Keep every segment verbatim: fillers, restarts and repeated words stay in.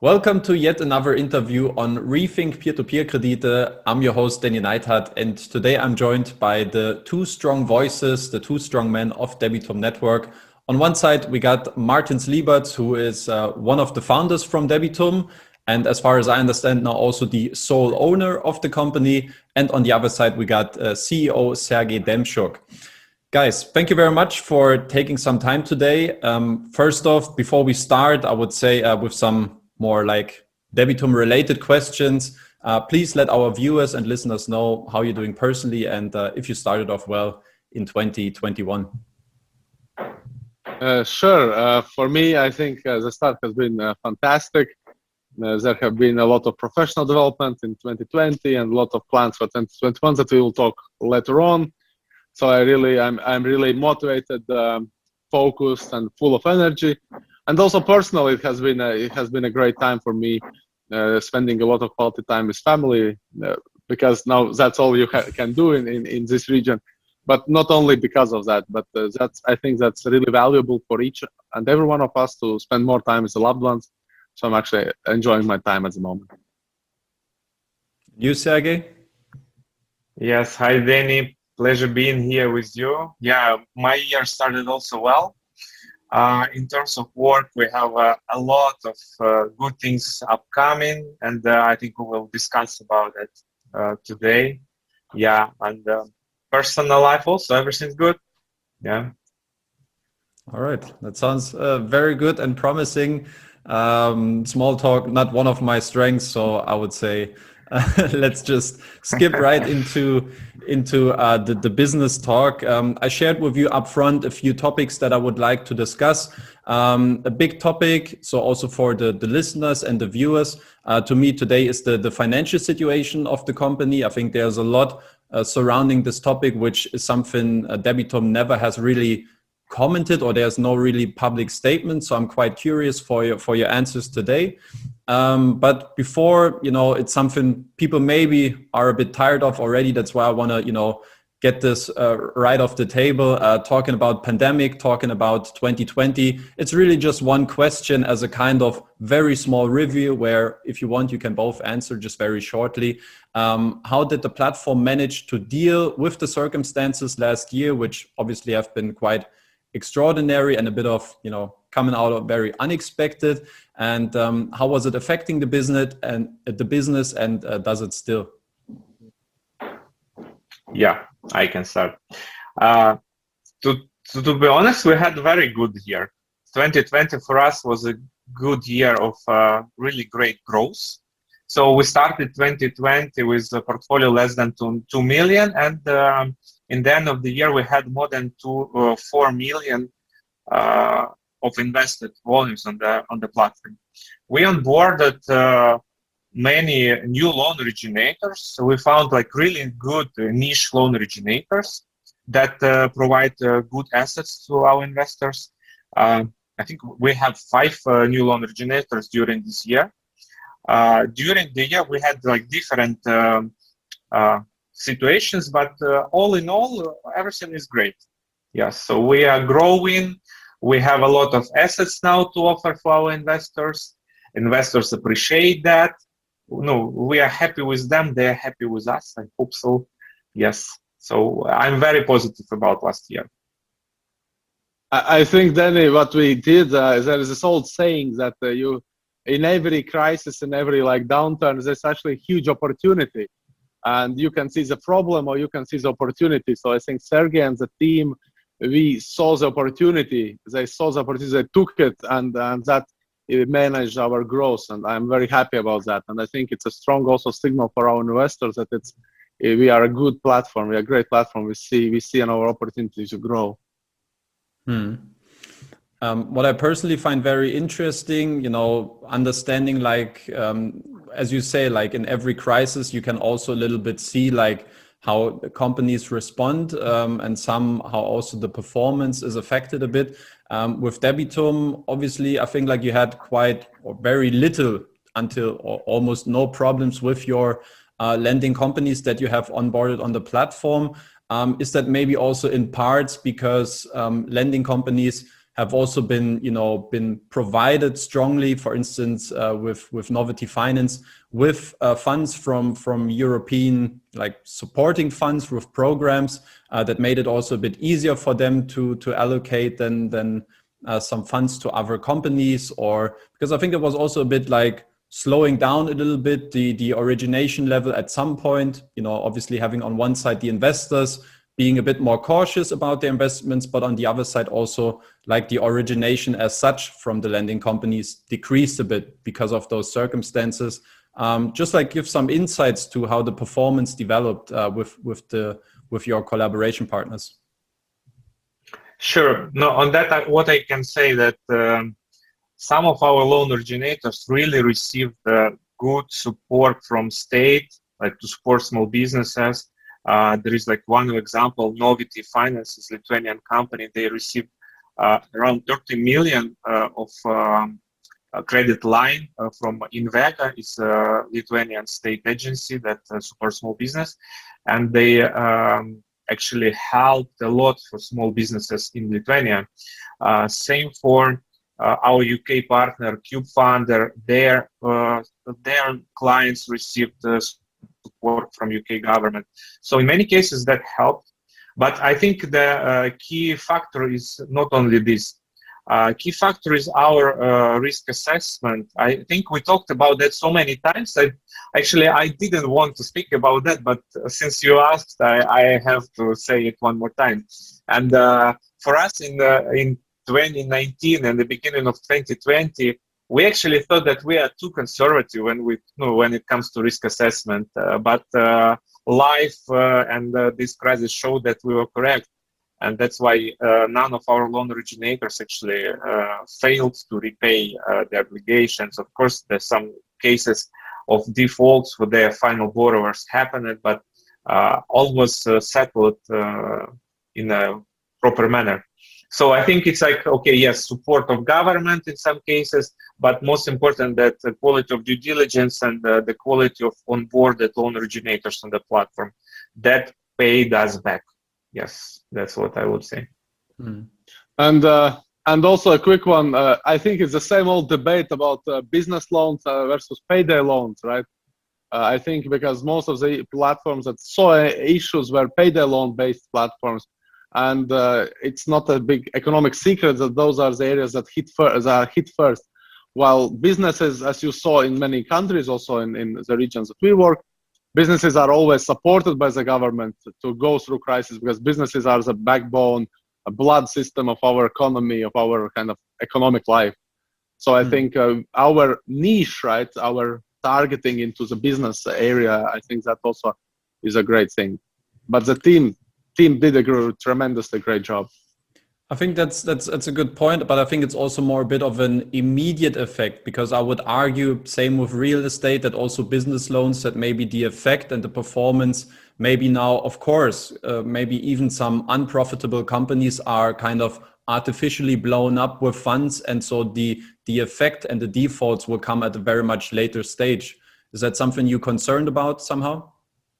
Welcome to yet another interview on Rethink Peer-to-Peer Kredite. I'm your host, Danny Neithardt, and today I'm joined by the two strong voices, the two strong men of Debitum Network. On one side, we got Martin Slieberts, who is uh, one of the founders from Debitum, and as far as I understand now, also the sole owner of the company. And on the other side, we got uh, C E O Sergey Demchuk. Guys, thank you very much for taking some time today. Um, first off, before we start, I would say uh, with some more like Debitum related questions, uh, please let our viewers and listeners know how you're doing personally and uh, if you started off well in twenty twenty-one. Uh, sure. Uh, for me, I think uh, the start has been uh, fantastic. Uh, there have been a lot of professional development in twenty twenty and a lot of plans for twenty twenty-one that we will talk later on. So I really, I'm, I'm really motivated, um, focused, and full of energy. And also personally, it has been a, it has been a great time for me, uh, spending a lot of quality time with family, uh, because now that's all you ha- can do in, in, in this region. But not only because of that, but uh, that's I think that's really valuable for each and every one of us to spend more time with the loved ones. So I'm actually enjoying my time at the moment. You, Sergey? Yes, hi Danny. Pleasure being here with you. Yeah, my year started also well. Uh, in terms of work, we have uh, a lot of uh, good things upcoming, and uh, I think we will discuss about it uh, today. Yeah, and uh, personal life also, everything's good. Yeah. All right, that sounds uh, very good and promising. Um, small talk, not one of my strengths, so I would say uh, let's just skip right into into uh, the, the business talk. Um, I shared with you upfront a few topics that I would like to discuss. Um, a big topic, so also for the, the listeners and the viewers, uh, to me today is the, the financial situation of the company. I think there's a lot uh, surrounding this topic, which is something uh, Debitum never has really commented, or there's no really public statement. So I'm quite curious for your for your answers today. Um, but before, you know, it's something people maybe are a bit tired of already. That's why I want to, you know, get this uh, right off the table, uh, talking about pandemic, talking about twenty twenty. It's really just one question as a kind of very small review where if you want, you can both answer just very shortly. Um, how did the platform manage to deal with the circumstances last year, which obviously have been quite extraordinary and a bit of, you know, coming out of very unexpected, and um, how was it affecting the business and uh, the business and uh, does it still? Yeah, I can start. Uh, to, to to be honest, we had a very good year. twenty twenty for us was a good year of uh, really great growth. So we started twenty twenty with a portfolio less than two, two million, and um, in the end of the year we had more than two, uh, four million uh, of invested volumes on the on the platform. We onboarded uh, many new loan originators. So we found like really good uh, niche loan originators that uh, provide uh, good assets to our investors. Uh, I think we have five uh, new loan originators during this year. Uh, during the year, we had like different um, uh, situations, but uh, all in all, everything is great. Yes, so we are growing. We have a lot of assets now to offer for our investors. Investors appreciate that. No, we are happy with them. They are happy with us. I hope so. Yes. So I'm very positive about last year. I, I think, Danny, what we did, uh, there is this old saying that uh, you, in every crisis, in every like downturn, there's actually a huge opportunity. And you can see the problem or you can see the opportunity. So I think Sergey and the team, we saw the opportunity. They saw the opportunity, they took it, and, and that it managed our growth. And I'm very happy about that. And I think it's a strong also signal for our investors that it's we are a good platform. We are a great platform. We see we see an our opportunity to grow. Hmm. Um, what I personally find very interesting, you know, understanding like, um, as you say, like in every crisis, you can also a little bit see like how the companies respond, um, and somehow also the performance is affected a bit. Um, with Debitum, obviously, I think like you had quite or very little until or almost no problems with your uh, lending companies that you have onboarded on the platform. Um, is that maybe also in parts because um, lending companies have also been, you know, been provided strongly, for instance, uh, with, with Novity Finance, with uh, funds from, from European, like supporting funds with programs uh, that made it also a bit easier for them to, to allocate than, than uh, some funds to other companies, or because I think it was also a bit like slowing down a little bit the, the origination level at some point, you know, obviously having on one side the investors being a bit more cautious about their investments, but on the other side also like the origination as such from the lending companies decreased a bit because of those circumstances. Um, just like give some insights to how the performance developed uh, with with the with your collaboration partners. Sure. No, on that, I, what I can say that um, some of our loan originators really received uh, good support from state, like to support small businesses. Uh, there is like one example, Novity Finance is a Lithuanian company. They received uh, around thirty million uh, of um, a credit line uh, from Invega. It's a Lithuanian state agency that uh, supports small business. And they um, actually helped a lot for small businesses in Lithuania. Uh, same for uh, our U K partner, CubeFunder. Their, uh, their clients received uh, support from U K government. So in many cases that helped, but I think the uh, key factor is not only this. Uh, key factor is our uh, risk assessment. I think we talked about that so many times that actually I didn't want to speak about that, but since you asked, I, I have to say it one more time. And uh, for us in uh, in twenty nineteen and the beginning of twenty twenty, we actually thought that we are too conservative when we, you know, when it comes to risk assessment. Uh, but uh, life uh, and uh, this crisis showed that we were correct, and that's why uh, none of our loan originators actually uh, failed to repay uh, their obligations. Of course, there's some cases of defaults for their final borrowers happened, but uh, all was uh, settled uh, in a proper manner. So I think it's like, okay, yes, support of government in some cases, but most important that the quality of due diligence and uh, the quality of onboarded loan originators on the platform, that paid us back. Yes, that's what I would say. Mm. And uh, and also a quick one, uh, I think it's the same old debate about uh, business loans uh, versus payday loans, right? Uh, I think because most of the platforms that saw issues were payday loan-based platforms, and uh, it's not a big economic secret that those are the areas that hit first. That hit first. While businesses, as you saw in many countries, also in, in the regions that we work, businesses are always supported by the government to go through crisis, because businesses are the backbone, a blood system of our economy, of our kind of economic life. So I mm. think uh, our niche, right, our targeting into the business area, I think that also is a great thing. But the team team did a tremendously great job. I think that's that's that's a good point, but I think it's also more a bit of an immediate effect, because I would argue, same with real estate, that also business loans, that maybe the effect and the performance, maybe now, of course, uh, maybe even some unprofitable companies are kind of artificially blown up with funds, and so the the effect and the defaults will come at a very much later stage. Is that something you're concerned about somehow?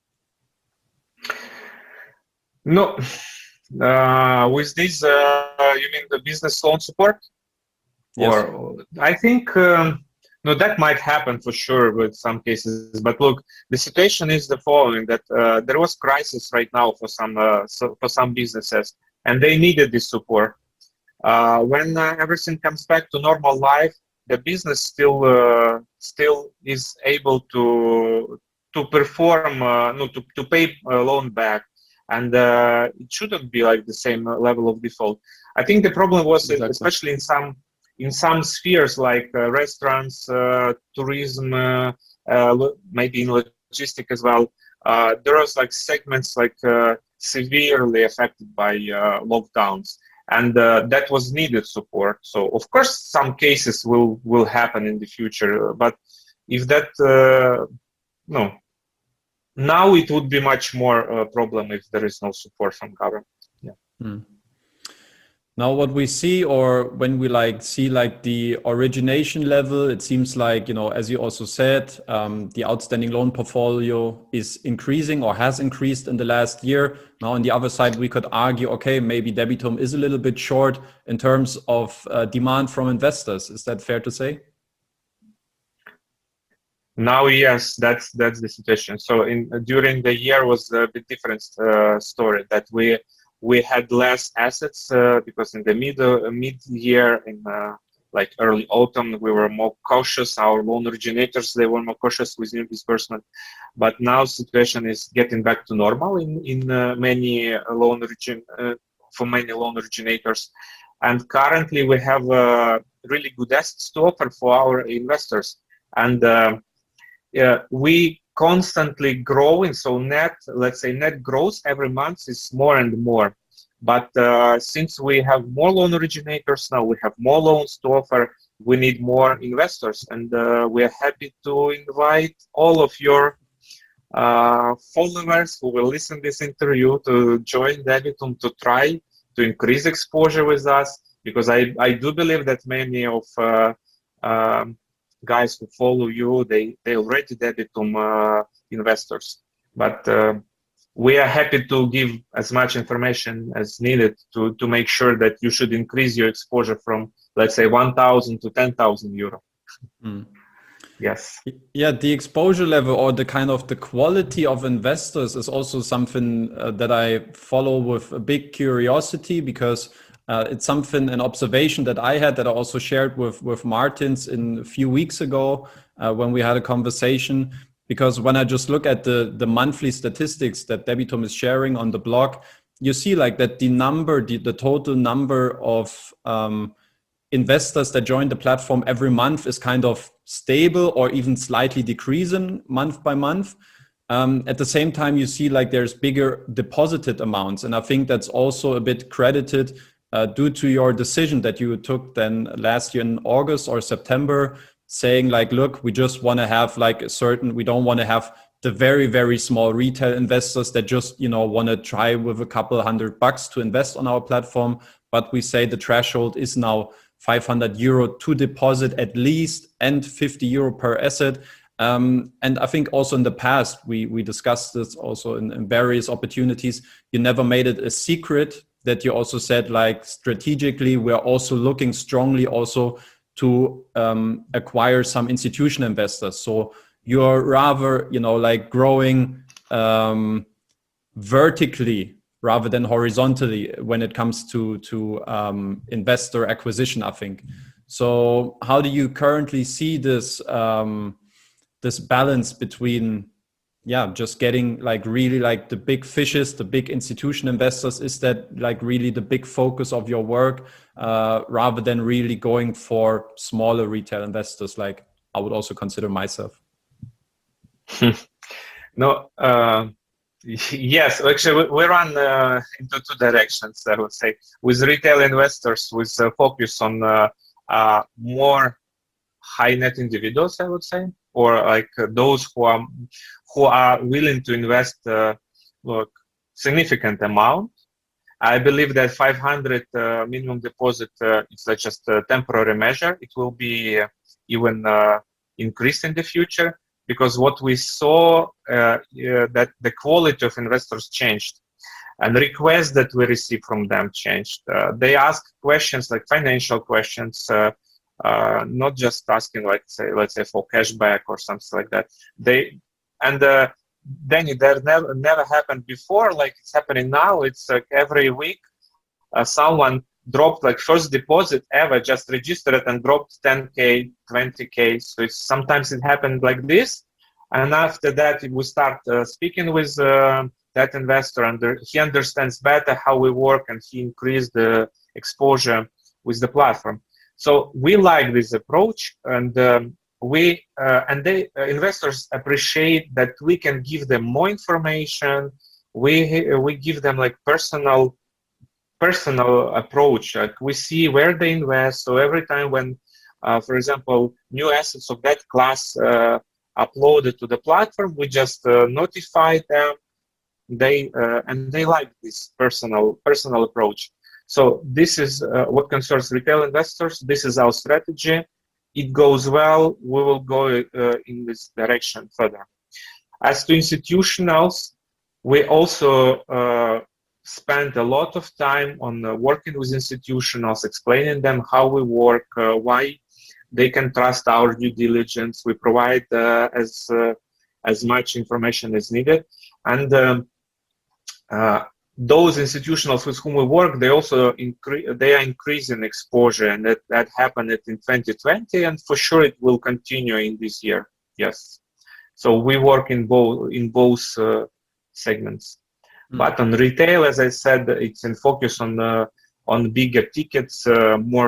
No. Uh, with this, uh, you mean the business loan support? Yes. Or I think um, no, that might happen for sure with some cases. But look, the situation is the following: that uh, there was crisis right now for some uh, so for some businesses, and they needed this support. Uh, when uh, everything comes back to normal life, the business still uh, still is able to to perform, uh, no, to to pay a loan back. And uh, it shouldn't be like the same level of default. I think the problem was, exactly. especially in some in some spheres like uh, restaurants, uh, tourism, uh, uh, maybe in logistics as well. Uh, there was like segments like uh, severely affected by uh, lockdowns, and uh, that was needed support. So of course, some cases will will happen in the future, but if that uh, no. Now it would be much more a uh, problem if there is no support from government. Yeah. Mm. Now, what we see, or when we like see like the origination level, it seems like, you know, as you also said, um, the outstanding loan portfolio is increasing or has increased in the last year. Now, on the other side, we could argue, okay, maybe Debitum is a little bit short in terms of uh, demand from investors. Is that fair to say? Now, yes, that's that's the situation. So, in during the year was a bit different uh, story that we. We had less assets uh, because in the mid uh, mid year, in uh, like early autumn, we were more cautious. Our loan originators, they were more cautious with new disbursement. But now situation is getting back to normal in in uh, many loan origin uh, for many loan originators, and currently we have uh, really good assets to offer for our investors, and uh, yeah, we constantly growing. So net, let's say net growth every month is more and more. But uh, since we have more loan originators now, we have more loans to offer, we need more investors. And uh, we are happy to invite all of your uh, followers who will listen to this interview to join Debitum, to try to increase exposure with us, because I, I do believe that many of uh, um, guys who follow you, they they already Debitum uh, investors, but uh, we are happy to give as much information as needed to to make sure that you should increase your exposure from, let's say, one thousand to ten thousand euro. Mm. Yes. Yeah, the exposure level or the kind of the quality of investors is also something uh, that I follow with a big curiosity, because Uh, it's something, an observation that I had that I also shared with, with Martins in a few weeks ago uh, when we had a conversation. Because when I just look at the, the monthly statistics that Debitum is sharing on the blog, you see like that the number, the, the total number of um, investors that join the platform every month is kind of stable or even slightly decreasing month by month. Um, at the same time, you see like there's bigger deposited amounts. And I think that's also a bit credited Uh, due to your decision that you took then last year in August or September, saying like, look, we just want to have like a certain, we don't want to have the very, very small retail investors that just, you know, want to try with a couple hundred bucks to invest on our platform. But we say the threshold is now five hundred euro to deposit at least and fifty euro per asset. Um, and I think also in the past, we, we discussed this also in, in various opportunities. You never made it a secret that you also said, like, strategically, we're also looking strongly also to um, acquire some institutional investors. So you're rather, you know, like growing um, vertically rather than horizontally when it comes to, to um, investor acquisition, I think. So how do you currently see this, um, this balance between yeah, just getting like really like the big fishes, the big institution investors? Is that like really the big focus of your work uh, rather than really going for smaller retail investors, like I would also consider myself? No, uh, yes, actually we run uh, into two directions, I would say. With retail investors, with a focus on uh, uh, more high net individuals, I would say, or like uh, those who are who are willing to invest uh, look, significant amount. I believe that five hundred uh, minimum deposit uh, is uh, just a temporary measure. It will be uh, even uh, increased in the future, because what we saw uh, uh, that the quality of investors changed, and requests that we receive from them changed. Uh, they ask questions like financial questions. Uh, Uh, not just asking, like, say, let's say for cashback or something like that. They and uh, then that never never happened before. Like it's happening now. It's like every week, uh, someone dropped like first deposit ever, just registered it and dropped ten K, twenty K. So it's sometimes it happened like this, and after that we start uh, speaking with uh, that investor, and he understands better how we work, and he increased the exposure with the platform. So we like this approach, and um, we uh, and they uh, investors appreciate that we can give them more information. We we give them like personal personal approach. Like we see where they invest. So every time when, uh, for example, new assets of that class uh, uploaded to the platform, we just uh, notify them. They uh, and they like this personal personal approach. So this is uh, what concerns retail investors. This is our strategy. It goes well. We will go uh, in this direction further. As to institutionals, we also uh, spend a lot of time on uh, working with institutionals, explaining them how we work, uh, why they can trust our due diligence. We provide uh, as uh, as much information as needed, and um, uh, those institutionals with whom we work, they also increase, they are increasing exposure, and that that happened in twenty twenty, and for sure it will continue in this year. Yes, so we work in both in both uh, segments. Mm. But on retail, as I said, it's in focus on uh, on bigger tickets, uh, more.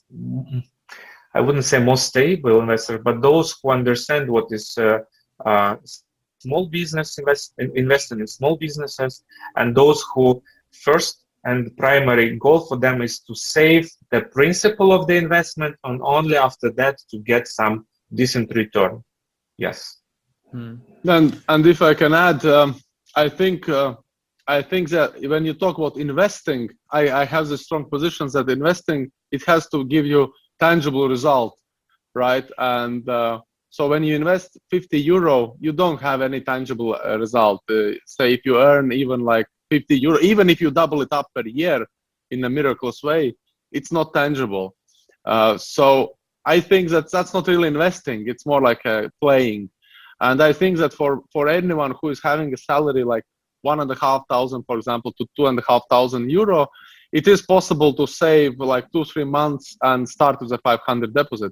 I wouldn't say more stable investors, but those who understand what is uh, uh, small business invest, investing in small businesses, and those who first and primary goal for them is to save the principal of the investment, and only after that to get some decent return. Yes. Hmm. And and if I can add, um, I think uh, I think that when you talk about investing, I, I have the strong positions that investing, it has to give you tangible result, right? And uh, so when you invest fifty euro, you don't have any tangible uh, result. Uh, say if you earn even like fifty euro, even if you double it up per year in a miraculous way, it's not tangible. Uh, so I think that that's not really investing. It's more like uh, playing. And I think that for, for anyone who is having a salary like one and a half thousand, for example, to two and a half thousand euro, it is possible to save like two, three months and start with a five hundred deposit.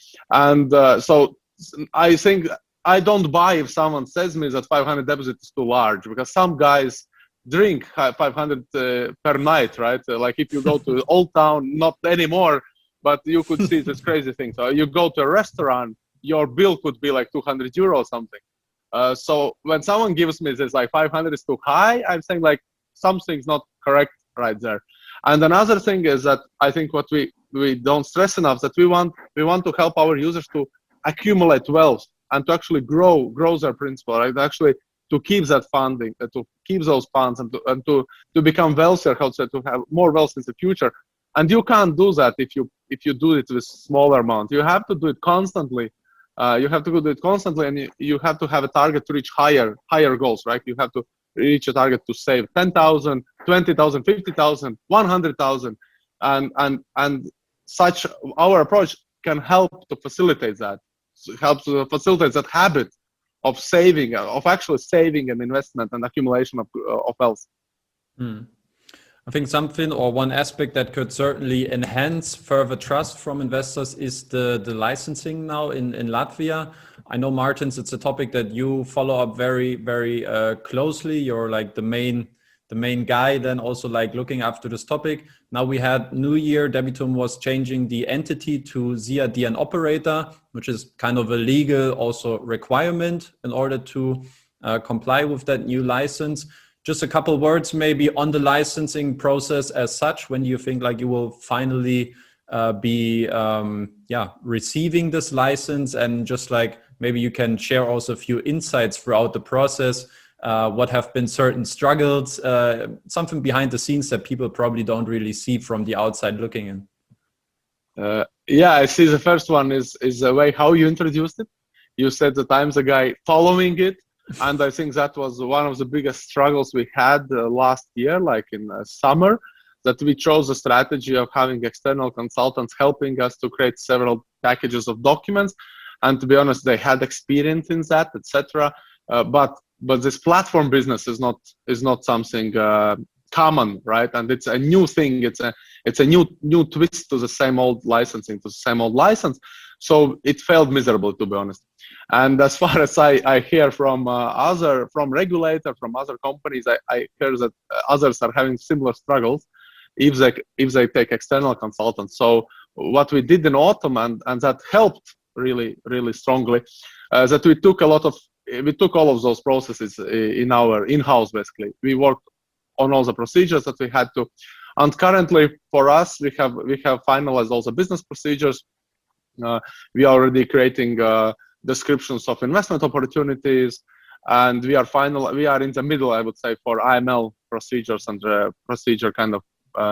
And uh, so I think I don't buy if someone says me that five hundred deposit is too large, because some guys drink five hundred uh, per night, right? Uh, like if you go to Old Town, not anymore, but you could see this crazy thing. So you go to a restaurant, your bill could be like two hundred euro or something. Uh, so when someone gives me this like five hundred is too high, I'm saying like something's not correct right there. And another thing is that I think what we, we don't stress enough, that we want we want to help our users to accumulate wealth and to actually grow grow their principal, right? Actually to keep that funding, uh, to keep those funds, and to and to, to become wealthier, how to say, to have more wealth in the future. And you can't do that if you if you do it with smaller amount. You have to do it constantly. Uh, you have to do it constantly, and you, you have to have a target to reach higher higher goals, right? You have to reach a target to save ten thousand, twenty thousand, fifty thousand, one hundred thousand, and and and such our approach can help to facilitate that, helps to facilitate that habit of saving, of actually saving an investment and accumulation of of wealth. Hmm. I think something or one aspect that could certainly enhance further trust from investors is the, the licensing now in, in Latvia. I know, Martins, it's a topic that you follow up very, very uh, closely. You're like the main the main guy then also like looking after this topic. Now we had New Year, Debitum was changing the entity to Z R D N operator, which is kind of a legal also requirement in order to uh, comply with that new license. Just a couple words maybe on the licensing process as such. When do you think like you will finally uh, be um, yeah receiving this license, and just like maybe you can share also a few insights throughout the process. Uh, what have been certain struggles, uh, something behind the scenes that people probably don't really see from the outside looking in. Uh, yeah, I see the first one is is the way how you introduced it. You said that I'm the guy following it. And I think that was one of the biggest struggles we had uh, last year, like in uh, summer, that we chose a strategy of having external consultants helping us to create several packages of documents. And to be honest, they had experience in that, et cetera. Uh, but but this platform business is not is not something uh, common, right? And it's a new thing. It's a it's a new new twist to the same old licensing, to the same old license. So it failed miserably, to be honest. And as far as I, I hear from uh, other, from regulator, from other companies, I, I hear that others are having similar struggles if they if they take external consultants. So what we did in autumn, and, and that helped really, really strongly, uh, that we took a lot of, we took all of those processes in our in-house, basically. We worked on all the procedures that we had to. And currently for us, we have, we have finalized all the business procedures. Uh, we are already creating uh, descriptions of investment opportunities, and we are final. We are in the middle, I would say, for I M L procedures and uh, procedure kind of uh,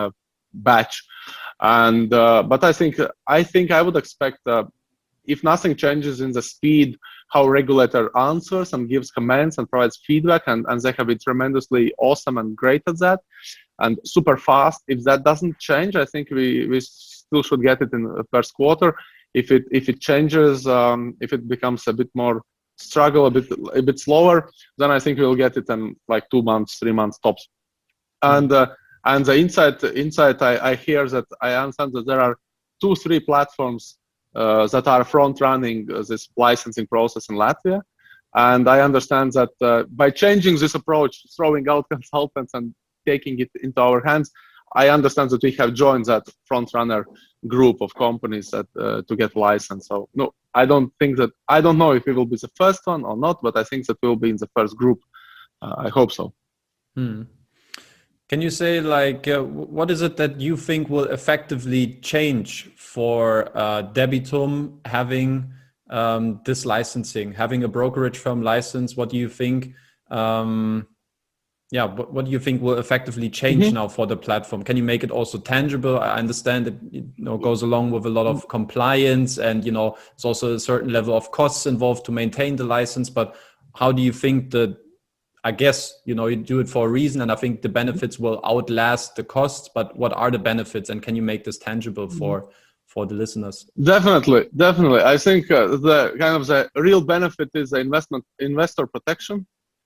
batch. And uh, but I think I think I would expect uh, if nothing changes in the speed how regulator answers and gives comments and provides feedback, and, and they have been tremendously awesome and great at that and super fast. If that doesn't change, I think we, we still should get it in the first quarter. If it if it changes, um, if it becomes a bit more struggle, a bit a bit slower, then I think we'll get it in like two months, three months tops. And uh, and the insight insight I, I hear that I understand that there are two three platforms uh, that are front running this licensing process in Latvia, and I understand that uh, by changing this approach, throwing out consultants and taking it into our hands, I understand that we have joined that front runner group of companies that uh, to get licensed. So no, I don't think that I don't know if we will be the first one or not, but I think that we will be in the first group. Uh, I hope so. Hmm. Can you say like uh, what is it that you think will effectively change for uh, Debitum having um, this licensing, having a brokerage firm license? What do you think? Um, Yeah, what, what do you think will effectively change mm-hmm. now for the platform? Can you make it also tangible? I understand it, you know, goes along with a lot of compliance, and you know, it's also a certain level of costs involved to maintain the license. But how do you think that? I guess you know you do it for a reason, and I think the benefits will outlast the costs. But what are the benefits, and can you make this tangible for for the listeners? Definitely, definitely. I think uh, the kind of the real benefit is the investment investor protection,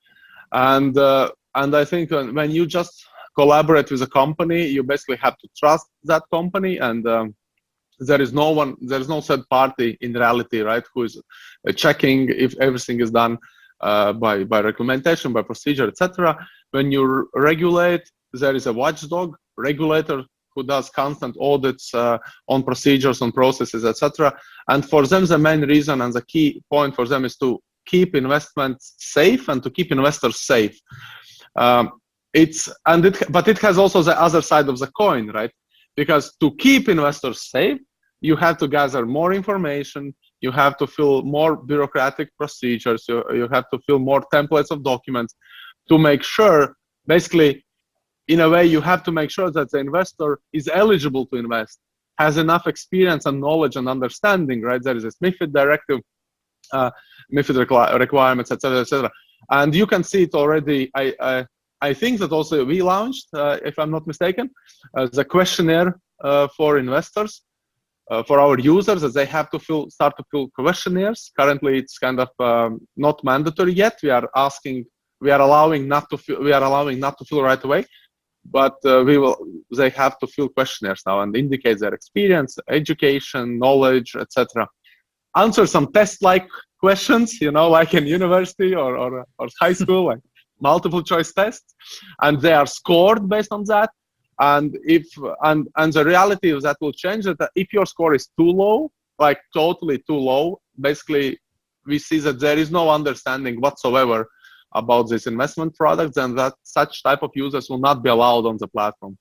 and. Uh, And I think when you just collaborate with a company, you basically have to trust that company, and um, there is no one, there is no third party in reality, right? Who is uh, checking if everything is done uh, by by recommendation, by procedure, et cetera. When you regulate, there is a watchdog regulator who does constant audits uh, on procedures, on processes, et cetera. And for them, the main reason and the key point for them is to keep investments safe and to keep investors safe. Um, it's and it, but it has also the other side of the coin, right? Because to keep investors safe, you have to gather more information, you have to fill more bureaucratic procedures, you, you have to fill more templates of documents to make sure, basically, in a way, you have to make sure that the investor is eligible to invest, has enough experience and knowledge and understanding, right? There is a MiFID directive, uh, MiFID requ- requirements, et cetera, et cetera. And you can see it already. I I, I think that also we launched, uh, if I'm not mistaken, uh, the questionnaire uh, for investors, uh, for our users, that they have to fill, start to fill questionnaires. Currently, it's kind of um, not mandatory yet. We are asking, we are allowing not to, fill, we are allowing not to fill right away, but uh, we will. They have to fill questionnaires now and indicate their experience, education, knowledge, et cetera. Answer some test-like questions, you know, like in university or, or, or high school, like multiple choice tests, and they are scored based on that. And if and and the reality of that will change that if your score is too low, like totally too low, basically we see that there is no understanding whatsoever about this investment products, and that such type of users will not be allowed on the platform.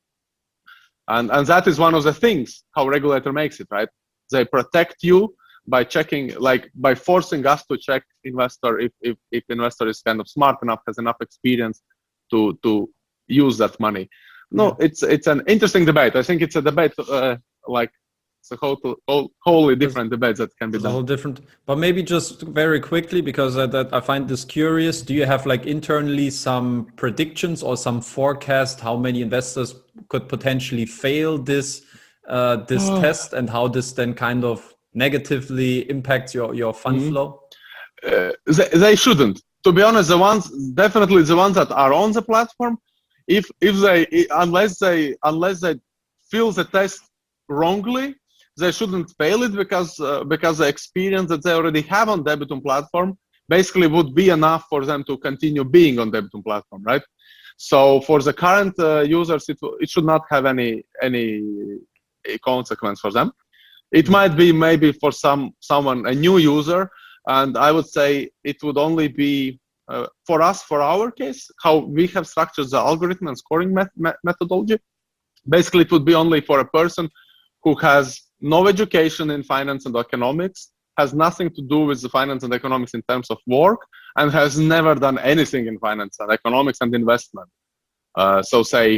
And and that is one of the things how regulator makes it, right? They protect you by checking, like by forcing us to check investor if, if, if investor is kind of smart enough, has enough experience to to use that money. No, yeah. it's it's an interesting debate. I think it's a debate uh, like it's a whole, whole wholly different it's, debate that can be done. A whole different, but maybe just very quickly, because I, that I find this curious. Do you have like internally some predictions or some forecast how many investors could potentially fail this uh, this oh. test, and how this then kind of negatively impacts your, your fund mm-hmm. flow? Uh, they, they shouldn't. To be honest, the ones, definitely the ones that are on the platform, if if they, unless they, unless they fill the test wrongly, they shouldn't fail it, because uh, because the experience that they already have on Debitum platform basically would be enough for them to continue being on Debitum platform, right? So for the current uh, users, it, it should not have any any consequence for them. It might be maybe for some someone, a new user, and I would say it would only be uh, for us, for our case, how we have structured the algorithm and scoring met met methodology. Basically, it would be only for a person who has no education in finance and economics, has nothing to do with the finance and economics in terms of work, and has never done anything in finance and economics and investment. Uh, so say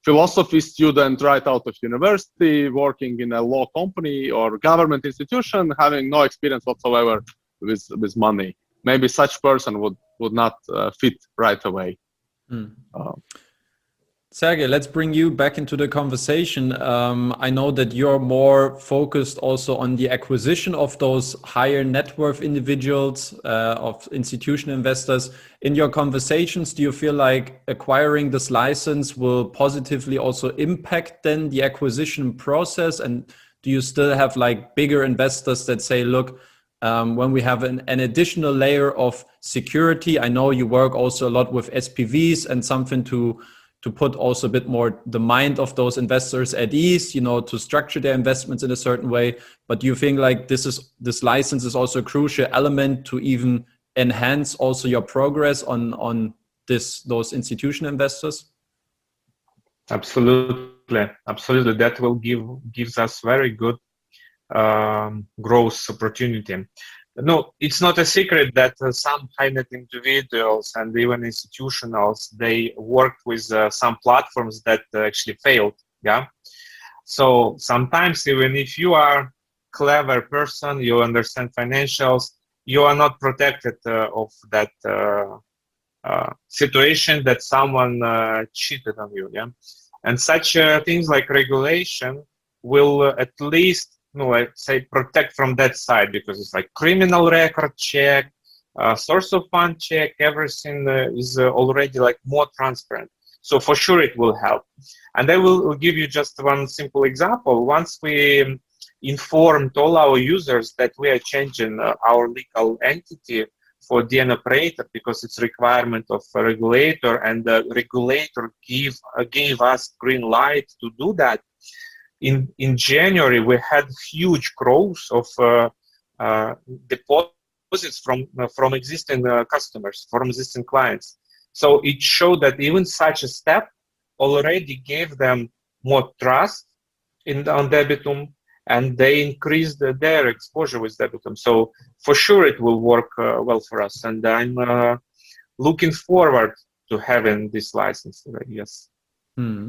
philosophy student right out of university, working in a law company or government institution, having no experience whatsoever with with money. Maybe such person would would not uh, fit right away. Mm. Uh, Sergey, let's bring you back into the conversation. Um, I know that you're more focused also on the acquisition of those higher net worth individuals, uh, of institutional investors. In your conversations, do you feel like acquiring this license will positively also impact then the acquisition process? And do you still have like bigger investors that say, look, um, when we have an, an additional layer of security, I know you work also a lot with S P Vs and something to to put also a bit more the mind of those investors at ease, you know, to structure their investments in a certain way. But do you think like this is this license is also a crucial element to even enhance also your progress on on this those institutional investors? Absolutely, absolutely. That will give gives us very good um, growth opportunity. No, it's not a secret that uh, some high net individuals and even institutionals, they worked with uh, some platforms that uh, actually failed. Yeah. So sometimes even if you are clever person, you understand financials, you are not protected uh, of that uh, uh, situation that someone uh, cheated on you. Yeah. And such uh, things like regulation will uh, at least, no, I say protect from that side, because it's like criminal record check, uh, source of fund check, everything uh, is uh, already like more transparent. So for sure it will help. And I will, will give you just one simple example. Once we informed all our users that we are changing uh, our legal entity for D N operator because it's requirement of a regulator, and the regulator give, uh, gave us green light to do that. In, in January, we had huge growth of uh, uh, deposits from, uh, from existing uh, customers, from existing clients. So it showed that even such a step already gave them more trust in, on Debitum, and they increased uh, their exposure with Debitum. So for sure it will work uh, well for us. And I'm uh, looking forward to having this license, uh, yes. Hmm.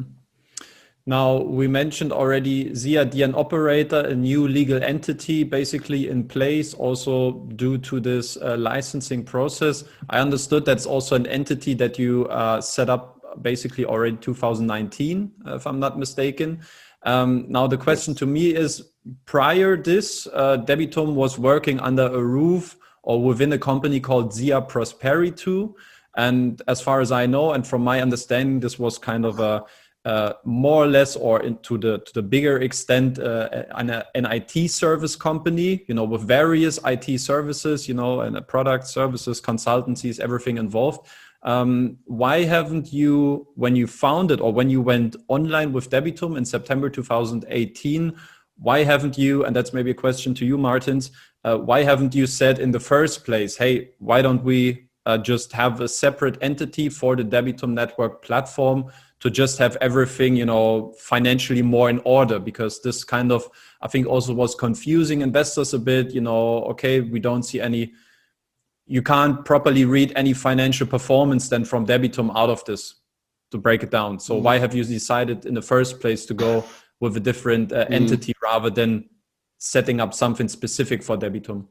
Now, we mentioned already ZIA D N operator, a new legal entity basically in place also due to this uh, licensing process. I understood that's also an entity that you uh, set up basically already two thousand nineteen, uh, if I'm not mistaken. Um, now, the question to me is, prior this, uh, Debitum was working under a roof or within a company called ZIA Prosperi2. And as far as I know, and from my understanding, this was kind of a Uh, more or less, or into the to the bigger extent, uh, an, an I T service company, you know, with various I T services, you know, and uh, product services, consultancies, everything involved. Um, why haven't you, when you founded or when you went online with Debitum in September two thousand eighteen, why haven't you, and that's maybe a question to you, Martins, uh, why haven't you said in the first place, hey, why don't we uh, just have a separate entity for the Debitum network platform to just have everything, you know, financially more in order? Because this kind of, I think, also was confusing investors a bit, you know, okay, we don't see any, you can't properly read any financial performance then from Debitum out of this, to break it down. So mm-hmm. why have you decided in the first place to go with a different uh, mm-hmm. entity rather than setting up something specific for Debitum?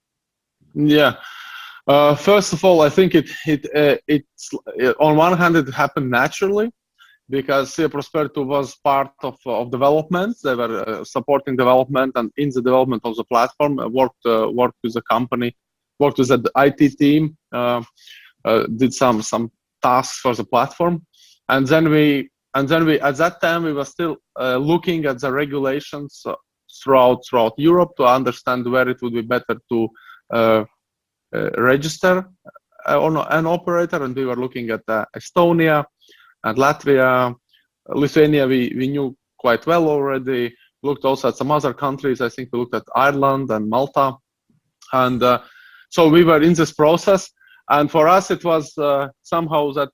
Yeah. Uh, first of all, I think it it uh, it's uh, on one hand it happened naturally, because ZIA Prosperi two was part of of development. They were uh, supporting development, and in the development of the platform, uh, worked uh, worked with the company, worked with the I T team, uh, uh, did some some tasks for the platform, and then we and then we at that time we were still uh, looking at the regulations uh, throughout throughout Europe to understand where it would be better to uh, uh, register uh, on an operator, and we were looking at uh, Estonia and Latvia. Lithuania we, we knew quite well already. Looked also at some other countries. I think we looked at Ireland and Malta, and uh, so we were in this process. And for us it was uh, somehow that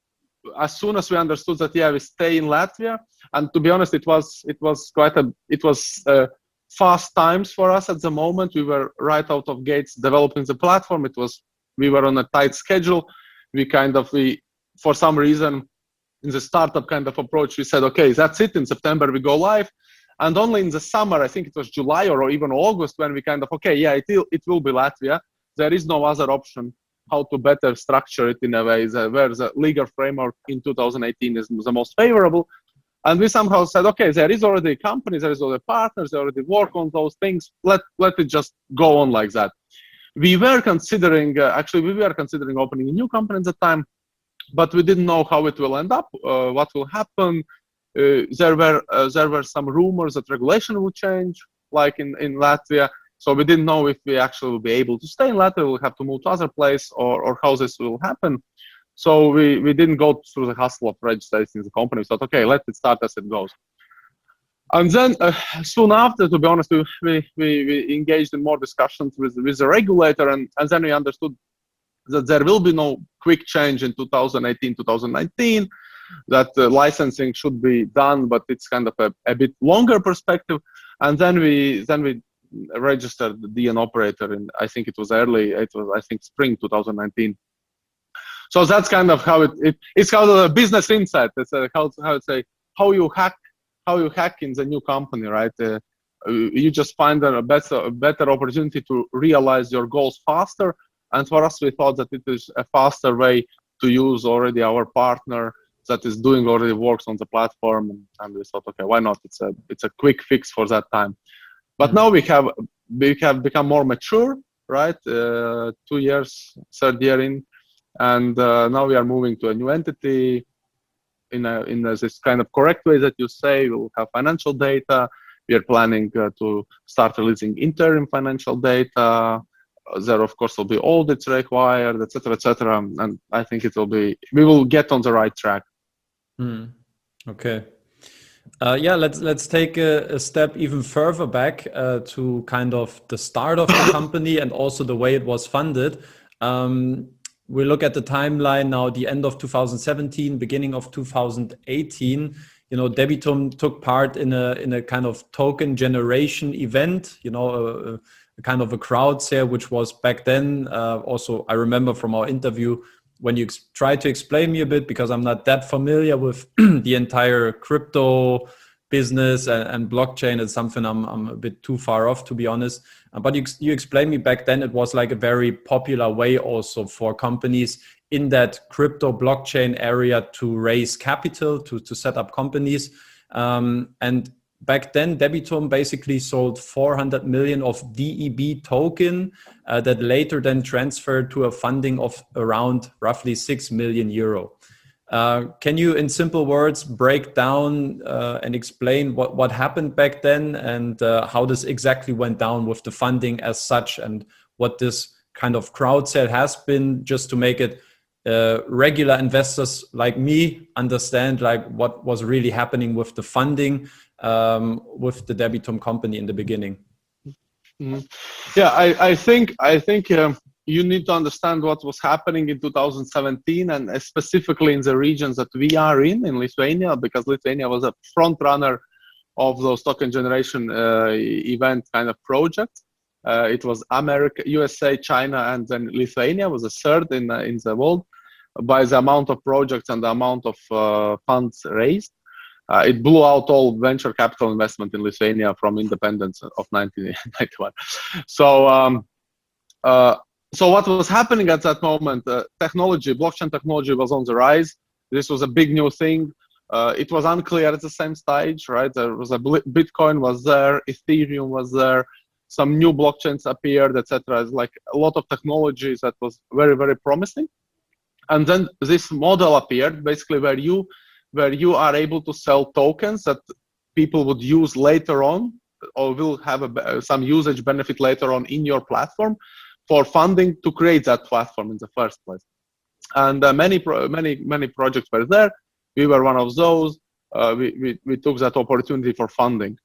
as soon as we understood that yeah we stay in Latvia, and to be honest it was it was quite a it was uh, fast times for us at the moment. We were right out of gates developing the platform. It was we were on a tight schedule. We kind of we for some reason in the startup kind of approach, we said, okay, that's it. In September we go live, and only in the summer, I think it was July or even August, when we kind of okay, yeah, it will it will be Latvia. There is no other option how to better structure it in a way that where the legal framework in two thousand eighteen is the most favorable. And we somehow said, okay, there is already a company, there is already partners, they already work on those things. Let let it just go on like that. We were considering, uh, actually, we were considering opening a new company at the time, but we didn't know how it will end up, uh, what will happen. Uh, there were uh, there were some rumors that regulation will change, like in, in Latvia. So we didn't know if we actually will be able to stay in Latvia, we'll have to move to other place, or, or how this will happen. So we, we didn't go through the hustle of registering the company. We thought, okay, let it start as it goes. And then uh, soon after, to be honest, we, we, we engaged in more discussions with, with the regulator, and, and then we understood that there will be no quick change in two thousand eighteen, two thousand nineteen, that uh, licensing should be done, but it's kind of a, a bit longer perspective. And then we then we registered the D N operator in, I think it was early, it was, I think, spring two thousand nineteen. So that's kind of how it, it it's kind of a business insight. It's a, how, how to say, how you hack, how you hack in the new company, right? Uh, you just find a better, a better opportunity to realize your goals faster. And for us, we thought that it is a faster way to use already our partner that is doing already works on the platform. And we thought, okay, why not? It's a, it's a quick fix for that time. But now we have, we have become more mature, right? Uh, two years, third year in. And uh, now we are moving to a new entity in, a, in a, this kind of correct way that you say. We'll have financial data. We are planning uh, to start releasing interim financial data. There, of course, will be audits required, et cetera, et cetera. And I think it will be, we will get on the right track. Hmm. Okay. Uh, yeah, let's let's take a, a step even further back uh, to kind of the start of the company and also the way it was funded. Um, we look at the timeline now, the end of two thousand seventeen, beginning of two thousand eighteen. You know, Debitum took part in a in a kind of token generation event. You know, a, a kind of a crowd sale, which was back then. Uh, also, I remember from our interview, when you ex- try to explain me a bit, because I'm not that familiar with the entire crypto business and, and blockchain, it's something I'm, I'm a bit too far off, to be honest. Uh, but you, you explained me back then, it was like a very popular way also for companies in that crypto blockchain area to raise capital, to, to set up companies. Um, and back then, Debitum basically sold four hundred million of D E B token uh, that later then transferred to a funding of around roughly six million euro. Uh, can you, in simple words, break down uh, and explain what, what happened back then and uh, how this exactly went down with the funding as such, and what this kind of crowd sale has been, just to make it uh, regular investors like me understand like what was really happening with the funding um, with the Debitum company in the beginning? Mm-hmm. Yeah, I, I think I think um, you need to understand what was happening in two thousand seventeen, and specifically in the regions that we are in, in Lithuania, because Lithuania was a front runner of those token generation uh, event kind of projects. Uh, it was America, U S A, China, and then Lithuania was a third in uh, in the world by the amount of projects and the amount of uh, funds raised. Uh, it blew out all venture capital investment in Lithuania from independence of nineteen ninety-one. So, um, uh, so what was happening at that moment? Uh, technology, blockchain technology was on the rise. This was a big new thing. Uh, it was unclear at the same stage, right? There was a Bitcoin was there, Ethereum was there, some new blockchains appeared, et cetera. It's like a lot of technologies that was very, very promising. And then this model appeared, basically where you where you are able to sell tokens that people would use later on, or will have a, some usage benefit later on in your platform for funding to create that platform in the first place. And uh, many, pro many, many projects were there. We were one of those. Uh, we, we, we took that opportunity for funding.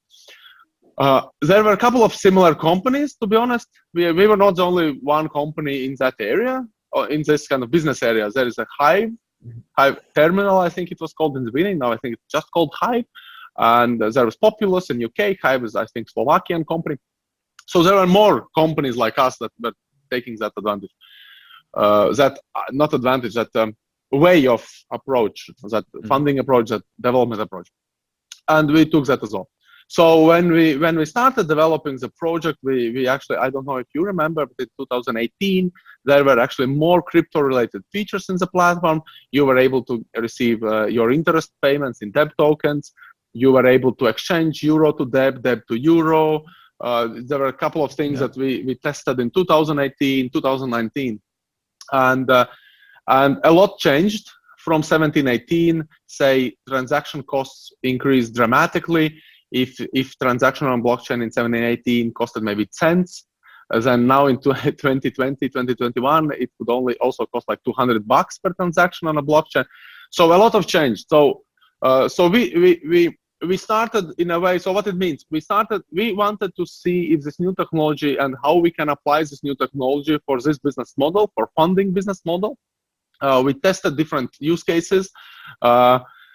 Uh, there were a couple of similar companies, to be honest. We, we were not the only one company in that area, or in this kind of business area. There is a Hive, Hive Terminal, I think it was called in the beginning. Now I think it's just called Hive. And uh, there was Populous in U K. Hive is, I think, Slovakian company. So there are more companies like us that were taking that advantage. Uh, that, uh, not advantage, that um, way of approach, that Mm. funding approach, that development approach, and we took that as well. So when we when we started developing the project, we we actually, I don't know if you remember, but in two thousand eighteen there were actually more crypto-related features in the platform. You were able to receive uh, your interest payments in D E B tokens. You were able to exchange euro to D E B, D E B to euro. Uh, there were a couple of things Yeah. that we we tested in two thousand eighteen, two thousand nineteen, and uh, and a lot changed from seventeen, eighteen. Say transaction costs increased dramatically. If if transaction on blockchain in seventeen, eighteen costed maybe cents, then now in twenty twenty, twenty twenty-one, it could only also cost like two hundred bucks per transaction on a blockchain. So a lot of change. So uh, so we we we we started in a way. So what it means? We started. We wanted to see if this new technology and how we can apply this new technology for this business model, for funding business model. Uh, we tested different use cases. Uh,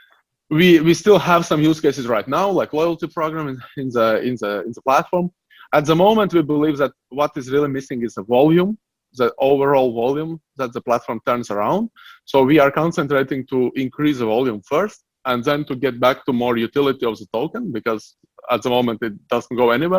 we we still have some use cases right now, like loyalty program in, in the in the in the platform. At the moment, we believe that what is really missing is the volume, the overall volume that the platform turns around. So we are concentrating to increase the volume first, and then to get back to more utility of the token, because at the moment it doesn't go anywhere.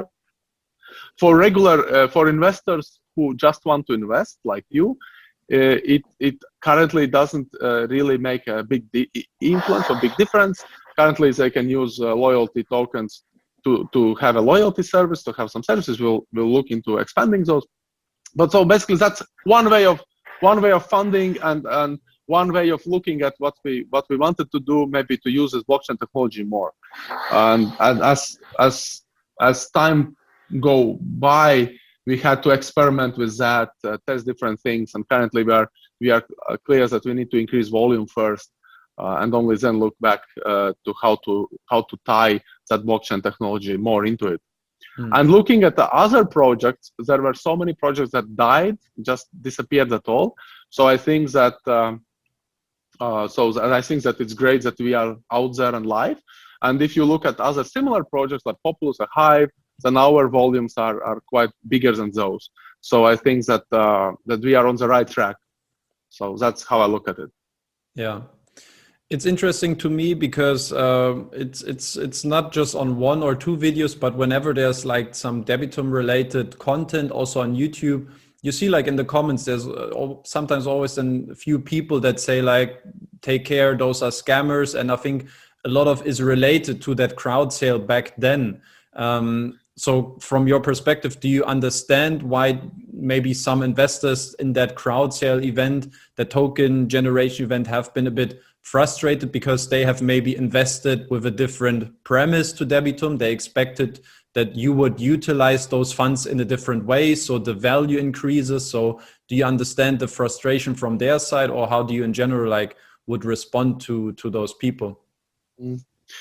For regular, uh, for investors who just want to invest, like you, uh, it it currently doesn't uh, really make a big influence or big difference. Currently, they can use uh, loyalty tokens to to have a loyalty service, to have some services. We'll we'll look into expanding those. But so basically, that's one way of one way of funding, and and one way of looking at what we what we wanted to do, maybe to use this blockchain technology more. And, and as as as time go by, we had to experiment with that, uh, test different things, and currently we are we are uh, clear that we need to increase volume first, uh, and only then look back uh, to how to how to tie that blockchain technology more into it. Mm. And looking at the other projects, there were so many projects that died, just disappeared at all. So I think that um, uh, so and I think that it's great that we are out there and live. And if you look at other similar projects like Populus or Hive, then our volumes are, are quite bigger than those. So I think that uh, that we are on the right track. So that's how I look at it. Yeah, it's interesting to me because uh, it's it's it's not just on one or two videos, but whenever there's like some Debitum related content, also on YouTube, you see like in the comments, there's sometimes always a few people that say like, "Take care, those are scammers," and I think a lot of is related to that crowd sale back then. Um, so from your perspective, do you understand why maybe some investors in that crowd sale event, the token generation event, have been a bit frustrated because they have maybe invested with a different premise to Debitum? They expected that you would utilize those funds in a different way, so the value increases. So do you understand the frustration from their side, or how do you in general like would respond to to those people? Mm.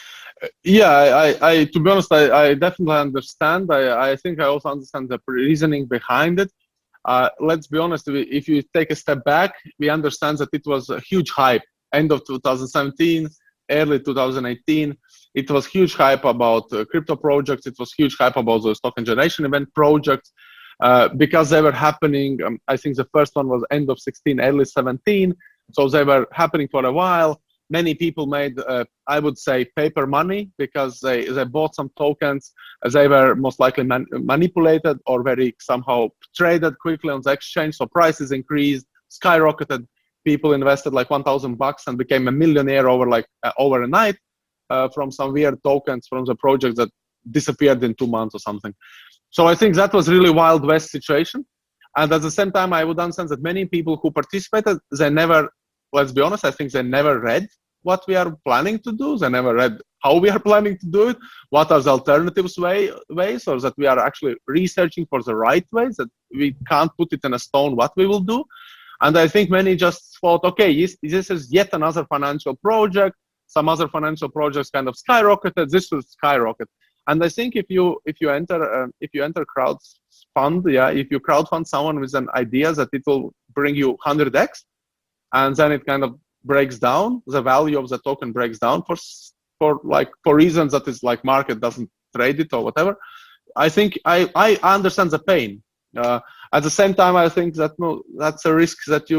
Yeah, I, I, to be honest, I, I definitely understand. I, I think I also understand the reasoning behind it. Uh, let's be honest, if you take a step back, we understand that it was a huge hype. End of two thousand seventeen, early two thousand eighteen, it was huge hype about uh, crypto projects. It was huge hype about those token generation event projects uh, because they were happening. Um, I think the first one was end of sixteen, early seventeen. So they were happening for a while. Many people made, uh, I would say, paper money because they, they bought some tokens. They were most likely man manipulated or very somehow traded quickly on the exchange. So prices increased, skyrocketed. People invested like one thousand bucks and became a millionaire over like uh, over a night uh, from some weird tokens from the project that disappeared in two months or something. So I think that was really Wild West situation. And at the same time, I would understand that many people who participated, they never, let's be honest, I think they never read what we are planning to do. They never read how we are planning to do it, what are the alternatives way, ways, or that we are actually researching for the right ways, that we can't put it in a stone what we will do. And I think many just thought, okay, this, this is yet another financial project. Some other financial projects kind of skyrocketed. This will skyrocket. And I think if you if you enter uh, if you enter crowd fund, yeah, if you crowdfund someone with an idea that it will bring you one hundred x, and then it kind of breaks down, the value of the token breaks down for for like for reasons that is like market doesn't trade it or whatever. I think I I understand the pain. Uh, at the same time, I think that no, that's a risk that you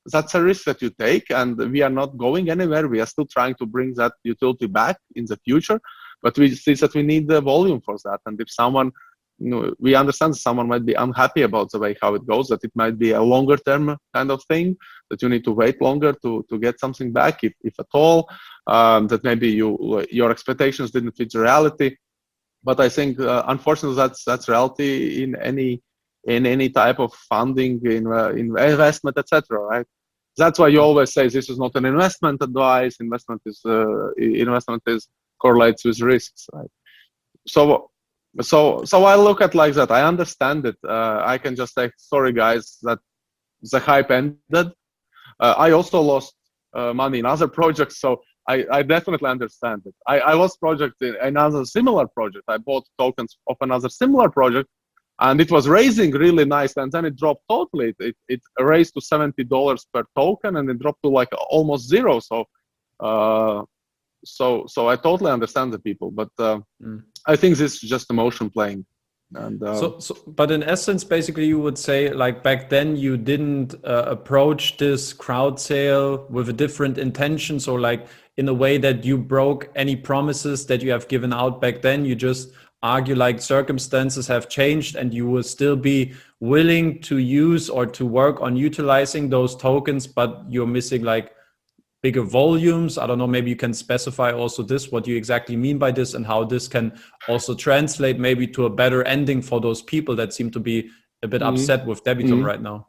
that's a risk that you take, and we are not going anywhere. We are still trying to bring that utility back in the future, but we see that we need the volume for that. And if someone, you know, we understand someone might be unhappy about the way how it goes, that it might be a longer term kind of thing, that you need to wait longer to, to get something back, if, if at all, um, that maybe you your expectations didn't fit the reality. But I think, uh, unfortunately, that's that's reality in any in any type of funding, in, uh, in investment, et cetera. Right? That's why you always say this is not an investment advice. Investment is uh, investment is correlates with risks. Right? So, so, so I look at like that. I understand it. Uh, I can just say, sorry guys, that the hype ended. Uh, I also lost uh, money in other projects, so I, I definitely understand it. I, I lost project in another similar project. I bought tokens of another similar project, and it was raising really nice, and then it dropped totally. It, it, it raised to seventy dollars per token, and it dropped to like almost zero. So, uh, so, so I totally understand the people, but uh, mm. I think this is just emotion playing. And uh, so, so, but in essence, basically, you would say, like back then, you didn't uh, approach this crowd sale with a different intention. So, like in a way that you broke any promises that you have given out back then. You just argue like circumstances have changed, and you will still be willing to use or to work on utilizing those tokens, but you're missing like bigger volumes. I don't know, maybe you can specify also this, what you exactly mean by this, and how this can also translate maybe to a better ending for those people that seem to be a bit mm-hmm. upset with Debitum mm-hmm. right now.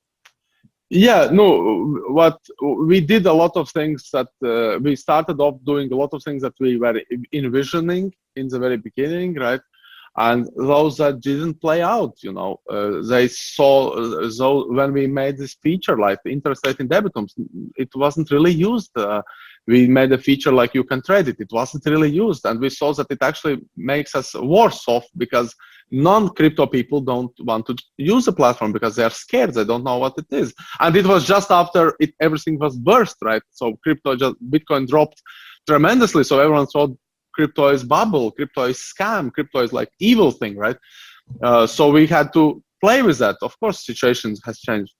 Yeah, no, what we did a lot of things that uh, we started off doing a lot of things that we were envisioning in the very beginning, right? And those that didn't play out, you know, uh, they saw, uh, so when we made this feature, like interest rate in Debitums, it wasn't really used. Uh, we made a feature like you can trade it. It wasn't really used. And we saw that it actually makes us worse off, because non-crypto people don't want to use the platform because they are scared. They don't know what it is. And it was just after it, everything was burst, right? So crypto, just Bitcoin dropped tremendously. So everyone thought crypto is bubble, crypto is scam, crypto is like evil thing, right? Uh, so we had to play with that. Of course, situations has changed.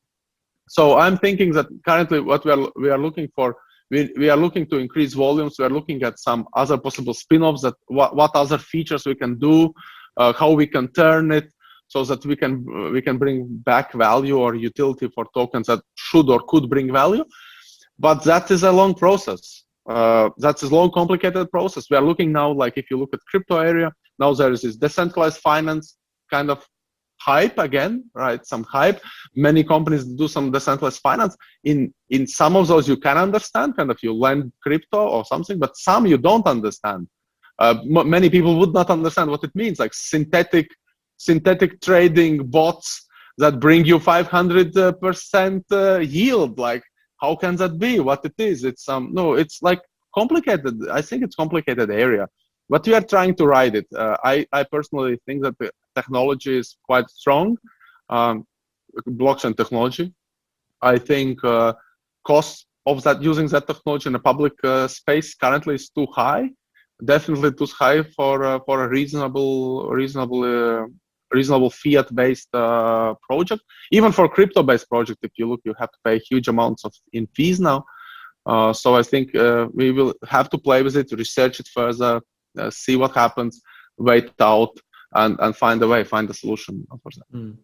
So I'm thinking that currently what we are we are looking for, we, we are looking to increase volumes. We are looking at some other possible spin-offs, that what, what other features we can do, uh, how we can turn it so that we can we can bring back value or utility for tokens that should or could bring value. But that is a long process. Uh, that's a long, complicated process. We are looking now, like if you look at crypto area, now there is this decentralized finance kind of hype again, right? Some hype. Many companies do some decentralized finance. In in some of those you can understand, kind of you lend crypto or something, but some you don't understand. Uh, m- many people would not understand what it means, like synthetic synthetic trading bots that bring you five hundred percent uh, yield, like. How can that be? What it is? It's um no, it's like complicated. I think it's complicated area, but we are trying to ride it. Uh, I I personally think that the technology is quite strong, um, blockchain technology. I think uh, cost of that using that technology in a public uh, space currently is too high. Definitely too high for uh, for a reasonable reasonable. Uh, reasonable fiat-based uh, project. Even for crypto-based project, if you look, you have to pay huge amounts of in fees now. Uh, so I think uh, we will have to play with it, research it further, uh, see what happens, wait out, and, and find a way, find a solution for that. Mm.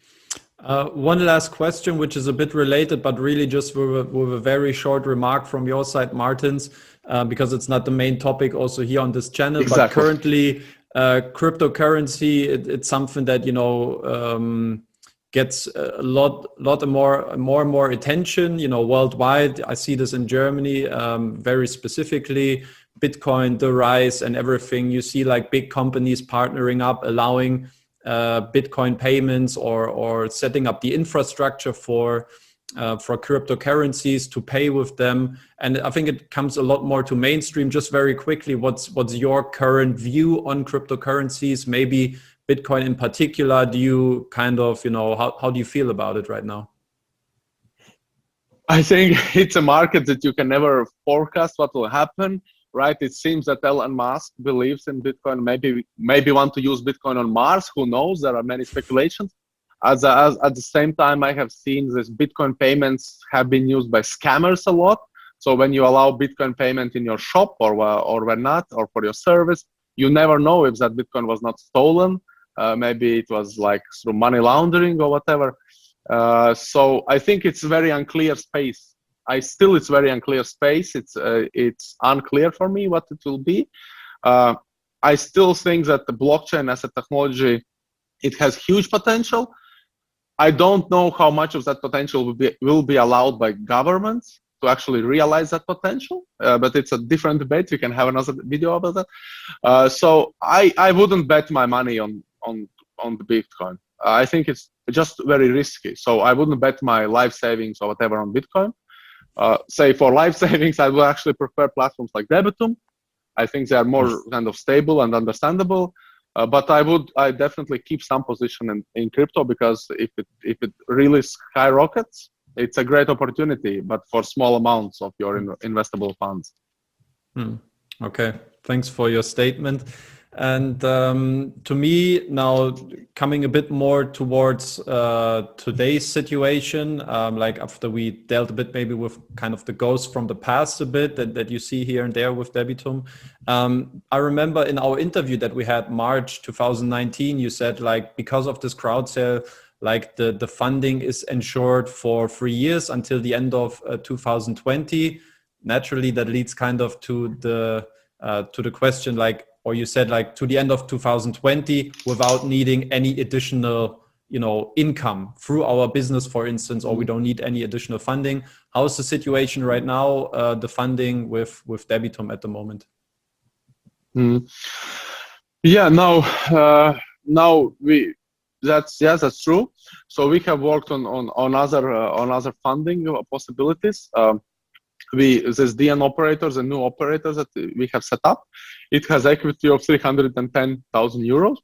Uh, one last question, which is a bit related, but really just with a, with a very short remark from your side, Martins, uh, because it's not the main topic also here on this channel, exactly. But currently uh, cryptocurrency, it, it's something that, you know, um, gets a lot, lot more, more and more attention, you know, worldwide. I see this in Germany, um, very specifically, Bitcoin, the rise and everything. You see like big companies partnering up, allowing uh, Bitcoin payments or or setting up the infrastructure for uh, for cryptocurrencies to pay with them. And I think it comes a lot more to mainstream. Just very quickly, what's what's your current view on cryptocurrencies? Maybe Bitcoin in particular. Do you kind of, you know, how, how do you feel about it right now? I think it's a market that you can never forecast what will happen, right? It seems that Elon Musk believes in Bitcoin, maybe maybe want to use Bitcoin on Mars. Who knows? There are many speculations. as, a, as at the same time, I have seen this Bitcoin payments have been used by scammers a lot. So when you allow Bitcoin payment in your shop or or where not, or for your service, you never know if that Bitcoin was not stolen. Uh, maybe it was like through money laundering or whatever. Uh, so I think it's very unclear space. I still it's very unclear space. It's uh, it's unclear for me what it will be. Uh, I still think that the blockchain as a technology, it has huge potential. I don't know how much of that potential will be will be allowed by governments to actually realize that potential, uh, but it's a different debate. We can have another video about that. Uh, so I, I wouldn't bet my money on, on, on the Bitcoin. Uh, I think it's just very risky. So I wouldn't bet my life savings or whatever on Bitcoin. Uh, say for life savings, I would actually prefer platforms like Debitum. I think they are more kind of stable and understandable. Uh, but I would, I definitely keep some position in, in crypto, because if it if it really skyrockets, it's a great opportunity, but for small amounts of your in, investable funds. Hmm. Okay, thanks for your statement. And um, to me, now coming a bit more towards uh, today's situation, um, like after we dealt a bit maybe with kind of the ghosts from the past a bit that, that you see here and there with Debitum. Um, I remember in our interview that we had March two thousand nineteen, you said like, because of this crowd sale, like the, the funding is ensured for three years until the end of uh, two thousand twenty. Naturally, that leads kind of to the uh, to the question, like, or you said like to the end of two thousand twenty without needing any additional, you know, income through our business, for instance, or we don't need any additional funding. How's the situation right now, uh, the funding with, with Debitum at the moment? Mm. Yeah, now, uh, now we, that's, yes, that's true. So we have worked on, on, on other, uh, on other funding possibilities. Um, We, this D N operators and new operators that we have set up, it has equity of three hundred ten thousand euros.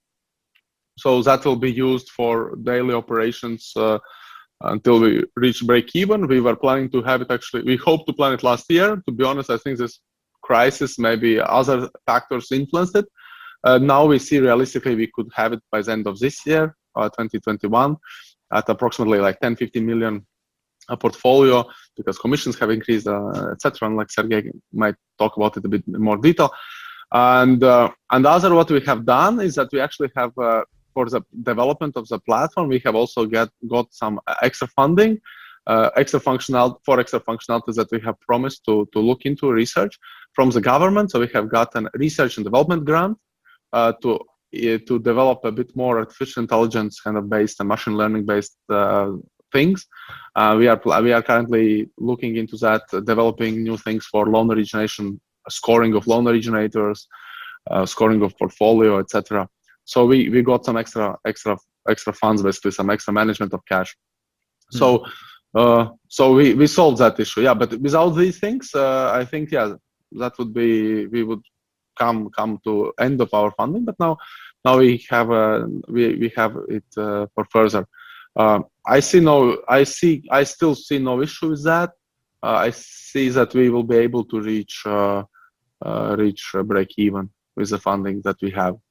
So that will be used for daily operations uh, until we reach break even. We were planning to have it actually, we hope to plan it last year. To be honest, I think this crisis, maybe other factors influenced it. Uh, now we see realistically we could have it by the end of this year, uh, twenty twenty-one, at approximately like ten, fifteen million a portfolio, because commissions have increased, uh, et cetera. And like Sergey might talk about it a bit more detail. And uh, and other what we have done is that we actually have uh, for the development of the platform, we have also get got some extra funding, uh, extra functional for extra functionalities that we have promised to to look into research from the government. So we have got a research and development grant uh, to uh, to develop a bit more artificial intelligence kind of based and machine learning based uh, things. Uh, we are we are currently looking into that, uh, developing new things for loan origination, scoring of loan originators, uh, scoring of portfolio, et cetera. So we we got some extra extra extra funds, basically some extra management of cash. Mm-hmm. So uh, so we we solved that issue. Yeah, but without these things, uh, I think yeah, that would be we would come come to end of our funding. But now now we have uh, we we have it uh, for further. Uh, I see no, I see, I still see no issue with that. Uh, I see that we will be able to reach, uh, uh, reach uh, break even with the funding that we have.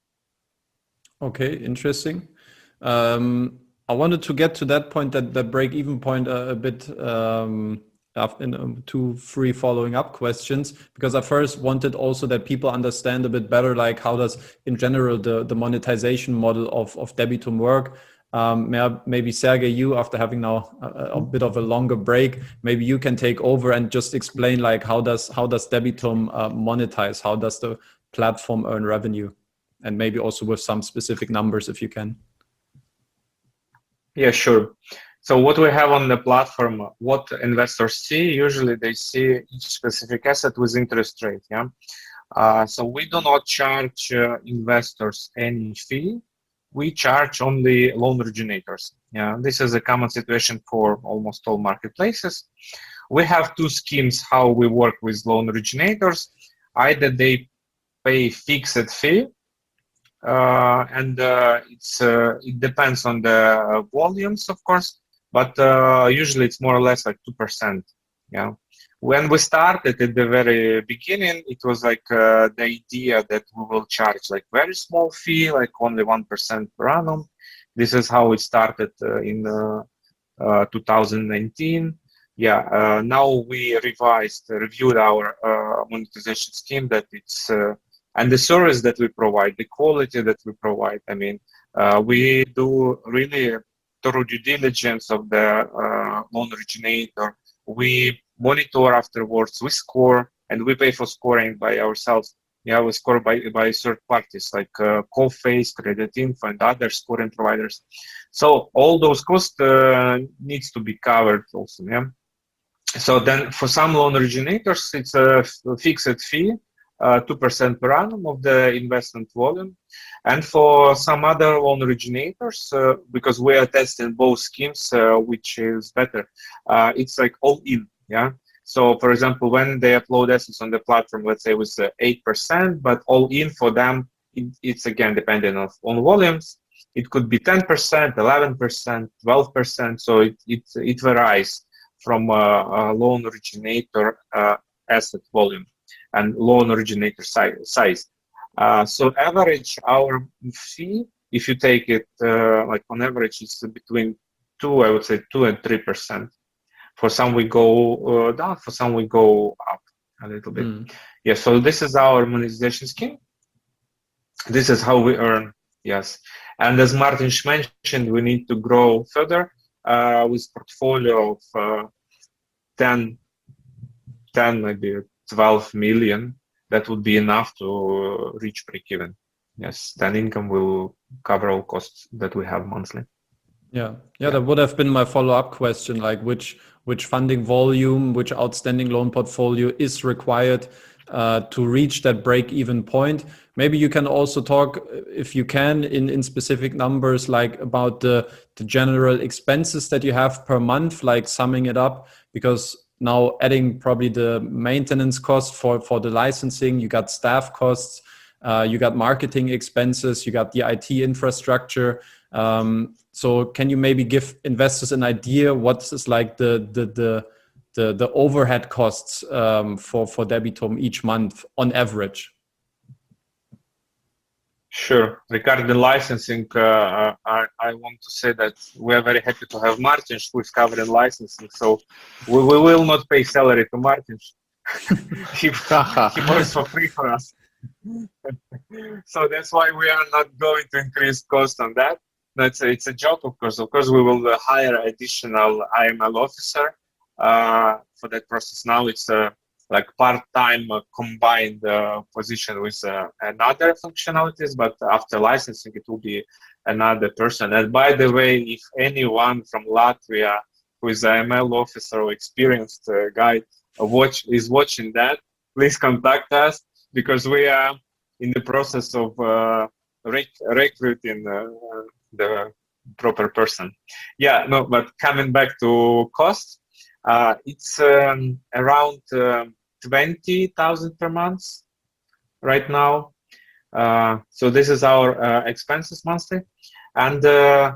Okay, interesting. Um, I wanted to get to that point, that the break even point, uh, a bit um, in um, two, three following up questions, because I first wanted also that people understand a bit better, like how does in general the the monetization model of of Debitum work. Um, maybe Sergey, you, after having now a, a bit of a longer break, maybe you can take over and just explain like how does how does Debitum uh, monetize? How does the platform earn revenue? And maybe also with some specific numbers if you can. Yeah, sure. So what we have on the platform, what investors see, usually they see each specific asset with interest rate. Yeah. Uh, so we do not charge uh, investors any fee. We charge only loan originators. Yeah, this is a common situation for almost all marketplaces. We have two schemes how we work with loan originators. Either they pay fixed fee, uh, and uh, it's uh, it depends on the volumes, of course, but uh, usually it's more or less like two percent. Yeah. When we started at the very beginning, it was like uh, the idea that we will charge like very small fee, like only one percent per annum. This is how it started uh, in uh, uh, two thousand nineteen. Yeah, uh, now we revised, reviewed our uh, monetization scheme, that it's uh, and the service that we provide, the quality that we provide. I mean, uh, we do really thorough due diligence of the uh, loan originator. We monitor afterwards, we score, and we pay for scoring by ourselves. Yeah, we score by, by third parties like uh, Coface, Credit Info, and other scoring providers. So all those costs uh, needs to be covered also. Yeah. So then for some loan originators, it's a fixed fee, uh, two percent per annum of the investment volume. And for some other loan originators, uh, because we are testing both schemes, uh, which is better, uh, it's like all in, yeah? So for example, when they upload assets on the platform, let's say with uh, eight percent, but all in for them, it, it's again depending on, on volumes. It could be ten percent, eleven percent, twelve percent, so it, it, it varies from a, a loan originator uh, asset volume and loan originator si size. Uh, so average our fee, if you take it uh, like on average, it's between two, I would say two and three percent. For some we go uh, down, for some we go up a little bit. Mm. Yeah. So this is our monetization scheme. This is how we earn. Yes. And as Martin mentioned, we need to grow further. Uh, with portfolio of uh, ten, ten, maybe twelve million, that would be enough to reach break-even. Yes, then income will cover all costs that we have monthly. Yeah, yeah, yeah. That would have been my follow-up question, like which which funding volume, which outstanding loan portfolio is required uh, to reach that break-even point. Maybe you can also talk, if you can, in, in specific numbers, like about the, the general expenses that you have per month, like summing it up, because now adding probably the maintenance cost for, for the licensing, you got staff costs, uh, you got marketing expenses, you got the I T infrastructure. Um, so can you maybe give investors an idea what is like the, the, the, the, the overhead costs um, for, for Debitum each month on average? Sure. Regarding the licensing, uh, I, I want to say that we are very happy to have Martin, who is covering licensing. So we, we will not pay salary to Martin. he, he works for free for us. So that's why we are not going to increase cost on that. That's a, it's a joke, of course. Of course, we will hire additional I M L officer uh, for that process. Now it's a like part-time uh, combined uh, position with uh, another functionalities, but after licensing, it will be another person. And by the way, if anyone from Latvia who is an M L officer or experienced uh, guy uh, watch is watching that, please contact us, because we are in the process of uh, rec recruiting uh, the proper person. Yeah, no, but coming back to cost, uh, it's um, around uh, twenty thousand per month right now. Uh, so this is our uh, expenses monthly, and uh,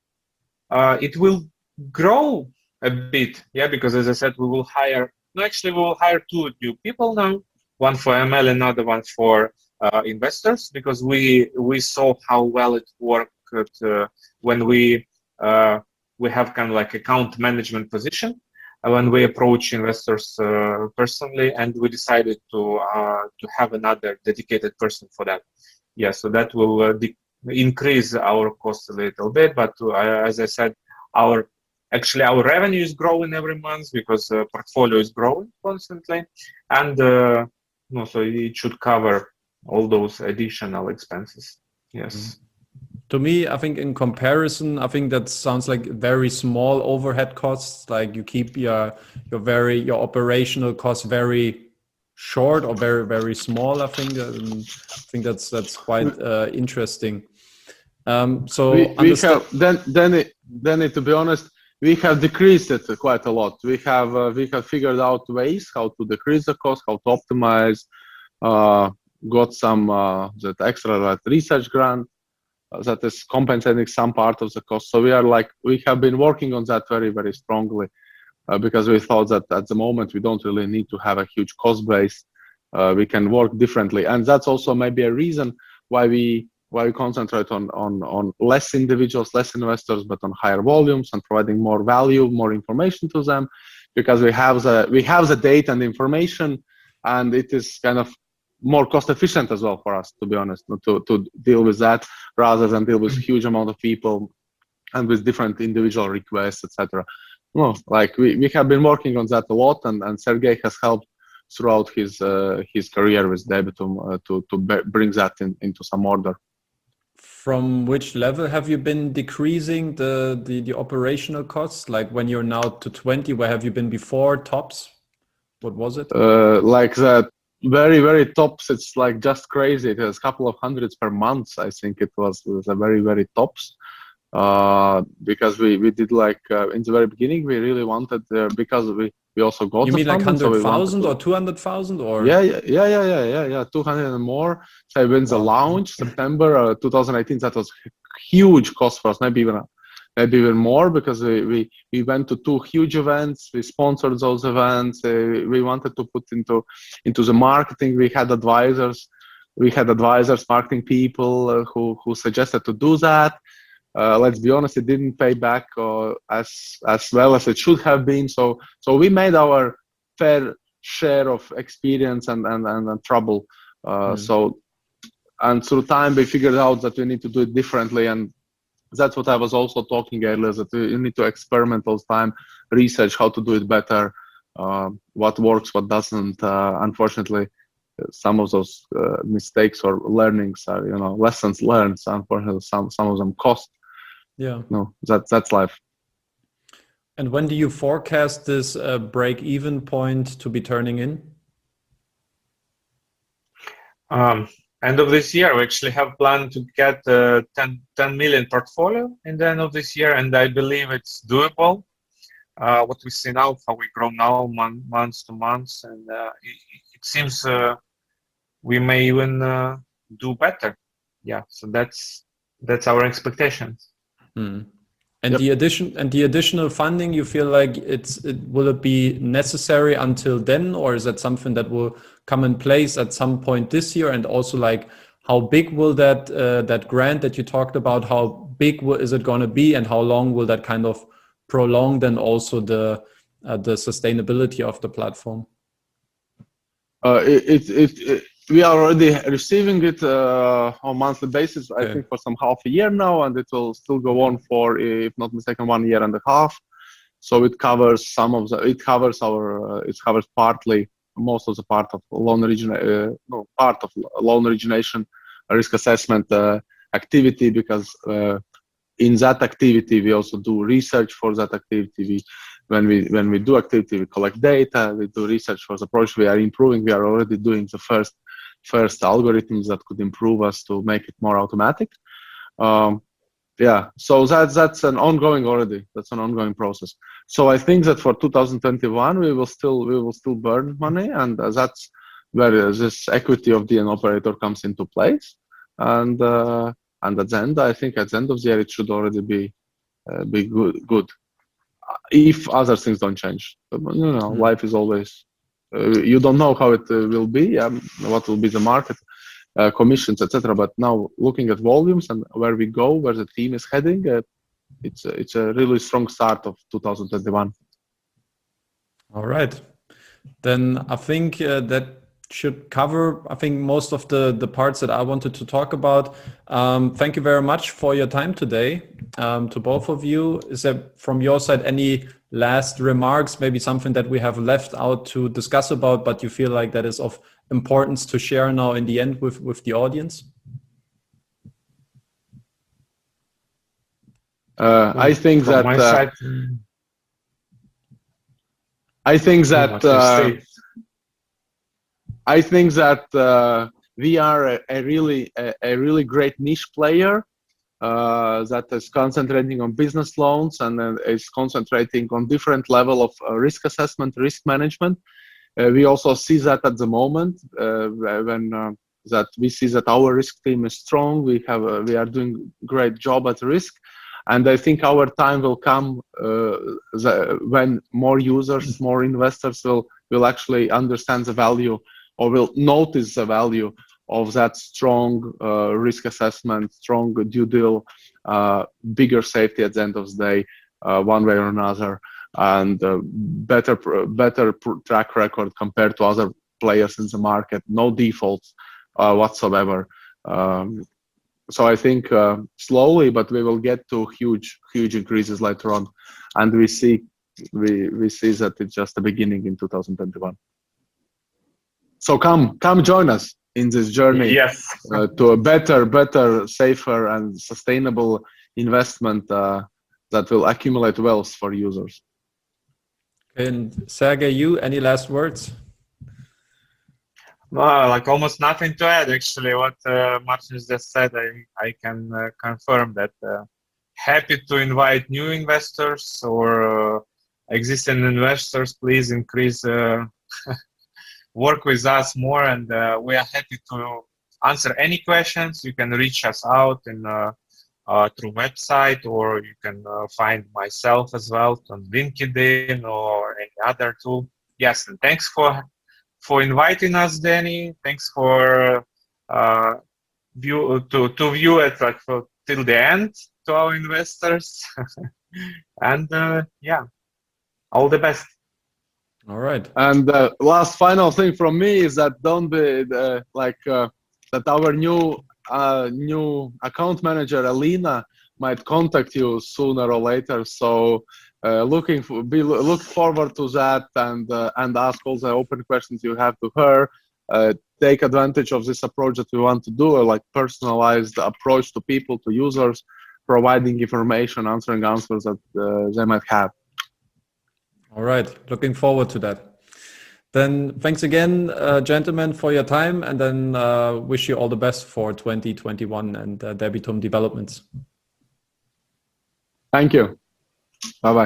uh, it will grow a bit, yeah, because as I said, we will hire, no, actually we will hire two new people now, one for M L, another one for uh, investors, because we we saw how well it worked uh, when we uh, we have kind of like account management position when we approach investors uh, personally, and we decided to uh, to have another dedicated person for that. Yeah, so that will uh, increase our cost a little bit, but uh, as I said, our actually our revenue is growing every month because the uh, portfolio is growing constantly, and uh, no, so it should cover all those additional expenses. Yes. Mm-hmm. To me, I think in comparison, I think that sounds like very small overhead costs. Like you keep your your very your operational costs very short or very very small. I think um, I think that's that's quite uh, interesting. Um, so we, we have then then it, then it, to be honest, we have decreased it quite a lot. We have uh, we have figured out ways how to decrease the cost, how to optimize. Uh, got some uh, that extra like, research grant. Uh, that is compensating some part of the cost. So we are like, we have been working on that very, very strongly uh, because we thought that at the moment we don't really need to have a huge cost base. Uh, we can work differently. And that's also maybe a reason why we why we concentrate on, on, on less individuals, less investors, but on higher volumes and providing more value, more information to them, because we have the, we have the data and information, and it is kind of more cost efficient as well for us, to be honest, to, to deal with that rather than deal with huge amount of people and with different individual requests, et cetera. No, like we, we have been working on that a lot, and, and Sergey has helped throughout his uh, his career with Debitum uh, to to bring that in, into some order. From which level have you been decreasing the, the the operational costs? Like when you're now to twenty, where have you been before? Tops? What was it? Uh, like that very very tops. It's like just crazy. It was a couple of hundreds per month. I think it was, it was a very very tops. Uh, because we we did like uh, in the very beginning we really wanted uh, because we we also got. You the mean like funding, hundred so thousand to... or two hundred thousand or? Yeah, yeah, yeah, yeah, yeah, yeah, yeah. Two hundred and more. So when the launch September uh, two thousand eighteen, that was huge cost for us. Maybe even maybe even more, because we we, we went to two huge events. We sponsored those events. Uh, we wanted to put into into the marketing. We had advisors. We had advisors, marketing people uh, who who suggested to do that. Uh, let's be honest, it didn't pay back uh, as as well as it should have been. So so we made our fair share of experience and and, and, and trouble. Uh, mm. So and through time we figured out that we need to do it differently, and that's what I was also talking earlier. That you need to experiment all the time, research how to do it better, uh, what works, what doesn't. Uh, unfortunately, some of those uh, mistakes or learnings are, you know, lessons learned. So unfortunately, some some of them cost. Yeah. No, that, that's life. And when do you forecast this uh, break-even point to be turning in? Um, end of this year, we actually have planned to get uh, ten, ten million portfolio in the end of this year, and I believe it's doable. Uh, what we see now, how we grow now, month, months to months, and uh, it, it seems uh, we may even uh, do better. Yeah, so that's that's our expectations. Hmm. And yep. the addition and the additional funding, you feel like it's it, will it be necessary until then, or is that something that will come in place at some point this year? And also, like, how big will that uh, that grant that you talked about? How big will, is it going to be, and how long will that kind of prolong then also the uh, the sustainability of the platform? Uh, it, it, it, it we are already receiving it uh, on a monthly basis, okay. I think for some half a year now, and it will still go on for, if not mistaken, one year and a half. So it covers some of the, it covers our, uh, it covers partly, most of the part of loan origination, uh, no, part of loan origination, risk assessment uh, activity, because uh, in that activity we also do research for that activity. We, when we when we do activity, we collect data, we do research for the project. We are improving. We are already doing the first. first algorithms that could improve us to make it more automatic. Um, yeah, so that's that's an ongoing already. That's an ongoing process. So I think that for two thousand twenty-one we will still we will still burn money, and uh, that's where this equity of the operator comes into place. And uh, and at the end, I think at the end of the year it should already be uh, be good good if other things don't change. But, you know, mm-hmm. life is always. Uh, you don't know how it uh, will be, um, what will be the market, uh, commissions, et cetera. But now, looking at volumes and where we go, where the team is heading, uh, it's a, it's a really strong start of two thousand twenty-one. All right, then I think uh, that should cover, I think, most of the the parts that I wanted to talk about. Um, thank you very much for your time today, um, to both of you. Is there from your side any last remarks, maybe something that we have left out to discuss about, but you feel like that is of importance to share now in the end with, with the audience? Uh, I think From that, my uh, side, I think that, uh, I think that uh, we are a, a really, a, a really great niche player. Uh, that is concentrating on business loans and uh, is concentrating on different level of uh, risk assessment, risk management. Uh, we also see that at the moment uh, when uh, that we see that our risk team is strong. We have uh, we are doing great job at risk, and I think our time will come uh, the, when more users, more investors will will actually understand the value or will notice the value of that strong uh, risk assessment, strong due deal, uh, bigger safety at the end of the day, uh, one way or another, and uh, better better track record compared to other players in the market. No defaults uh, whatsoever. Um, so I think uh, slowly, but we will get to huge huge increases later on, and we see we we see that it's just the beginning in two thousand twenty-one. So come come join us in this journey. Yes. uh, to a better, better, safer, and sustainable investment uh, that will accumulate wealth for users. And Sergey, you, any last words? Well, like almost nothing to add, actually. What uh, Martin just said, I, I can uh, confirm that. Uh, happy to invite new investors or uh, existing investors. Please increase, uh, work with us more, and uh, we are happy to answer any questions. You can reach us out in uh, uh, through website, or you can uh, find myself as well on LinkedIn or any other tool. Yes, and thanks for for inviting us, Danny. Thanks for uh, view to to view it like for, till the end to our investors, and uh, yeah, all the best. All right. And the uh, last final thing from me is that don't be uh, like uh, that. Our new uh, new account manager Alina might contact you sooner or later. So uh, looking for, be look forward to that, and uh, and ask all the open questions you have to her. Uh, take advantage of this approach that we want to do, a like personalized approach to people, to users, providing information, answering answers that uh, they might have. All right, looking forward to that. Then thanks again, uh, gentlemen, for your time, and then uh, wish you all the best for twenty twenty-one and uh, Debitum developments. Thank you. Bye-bye.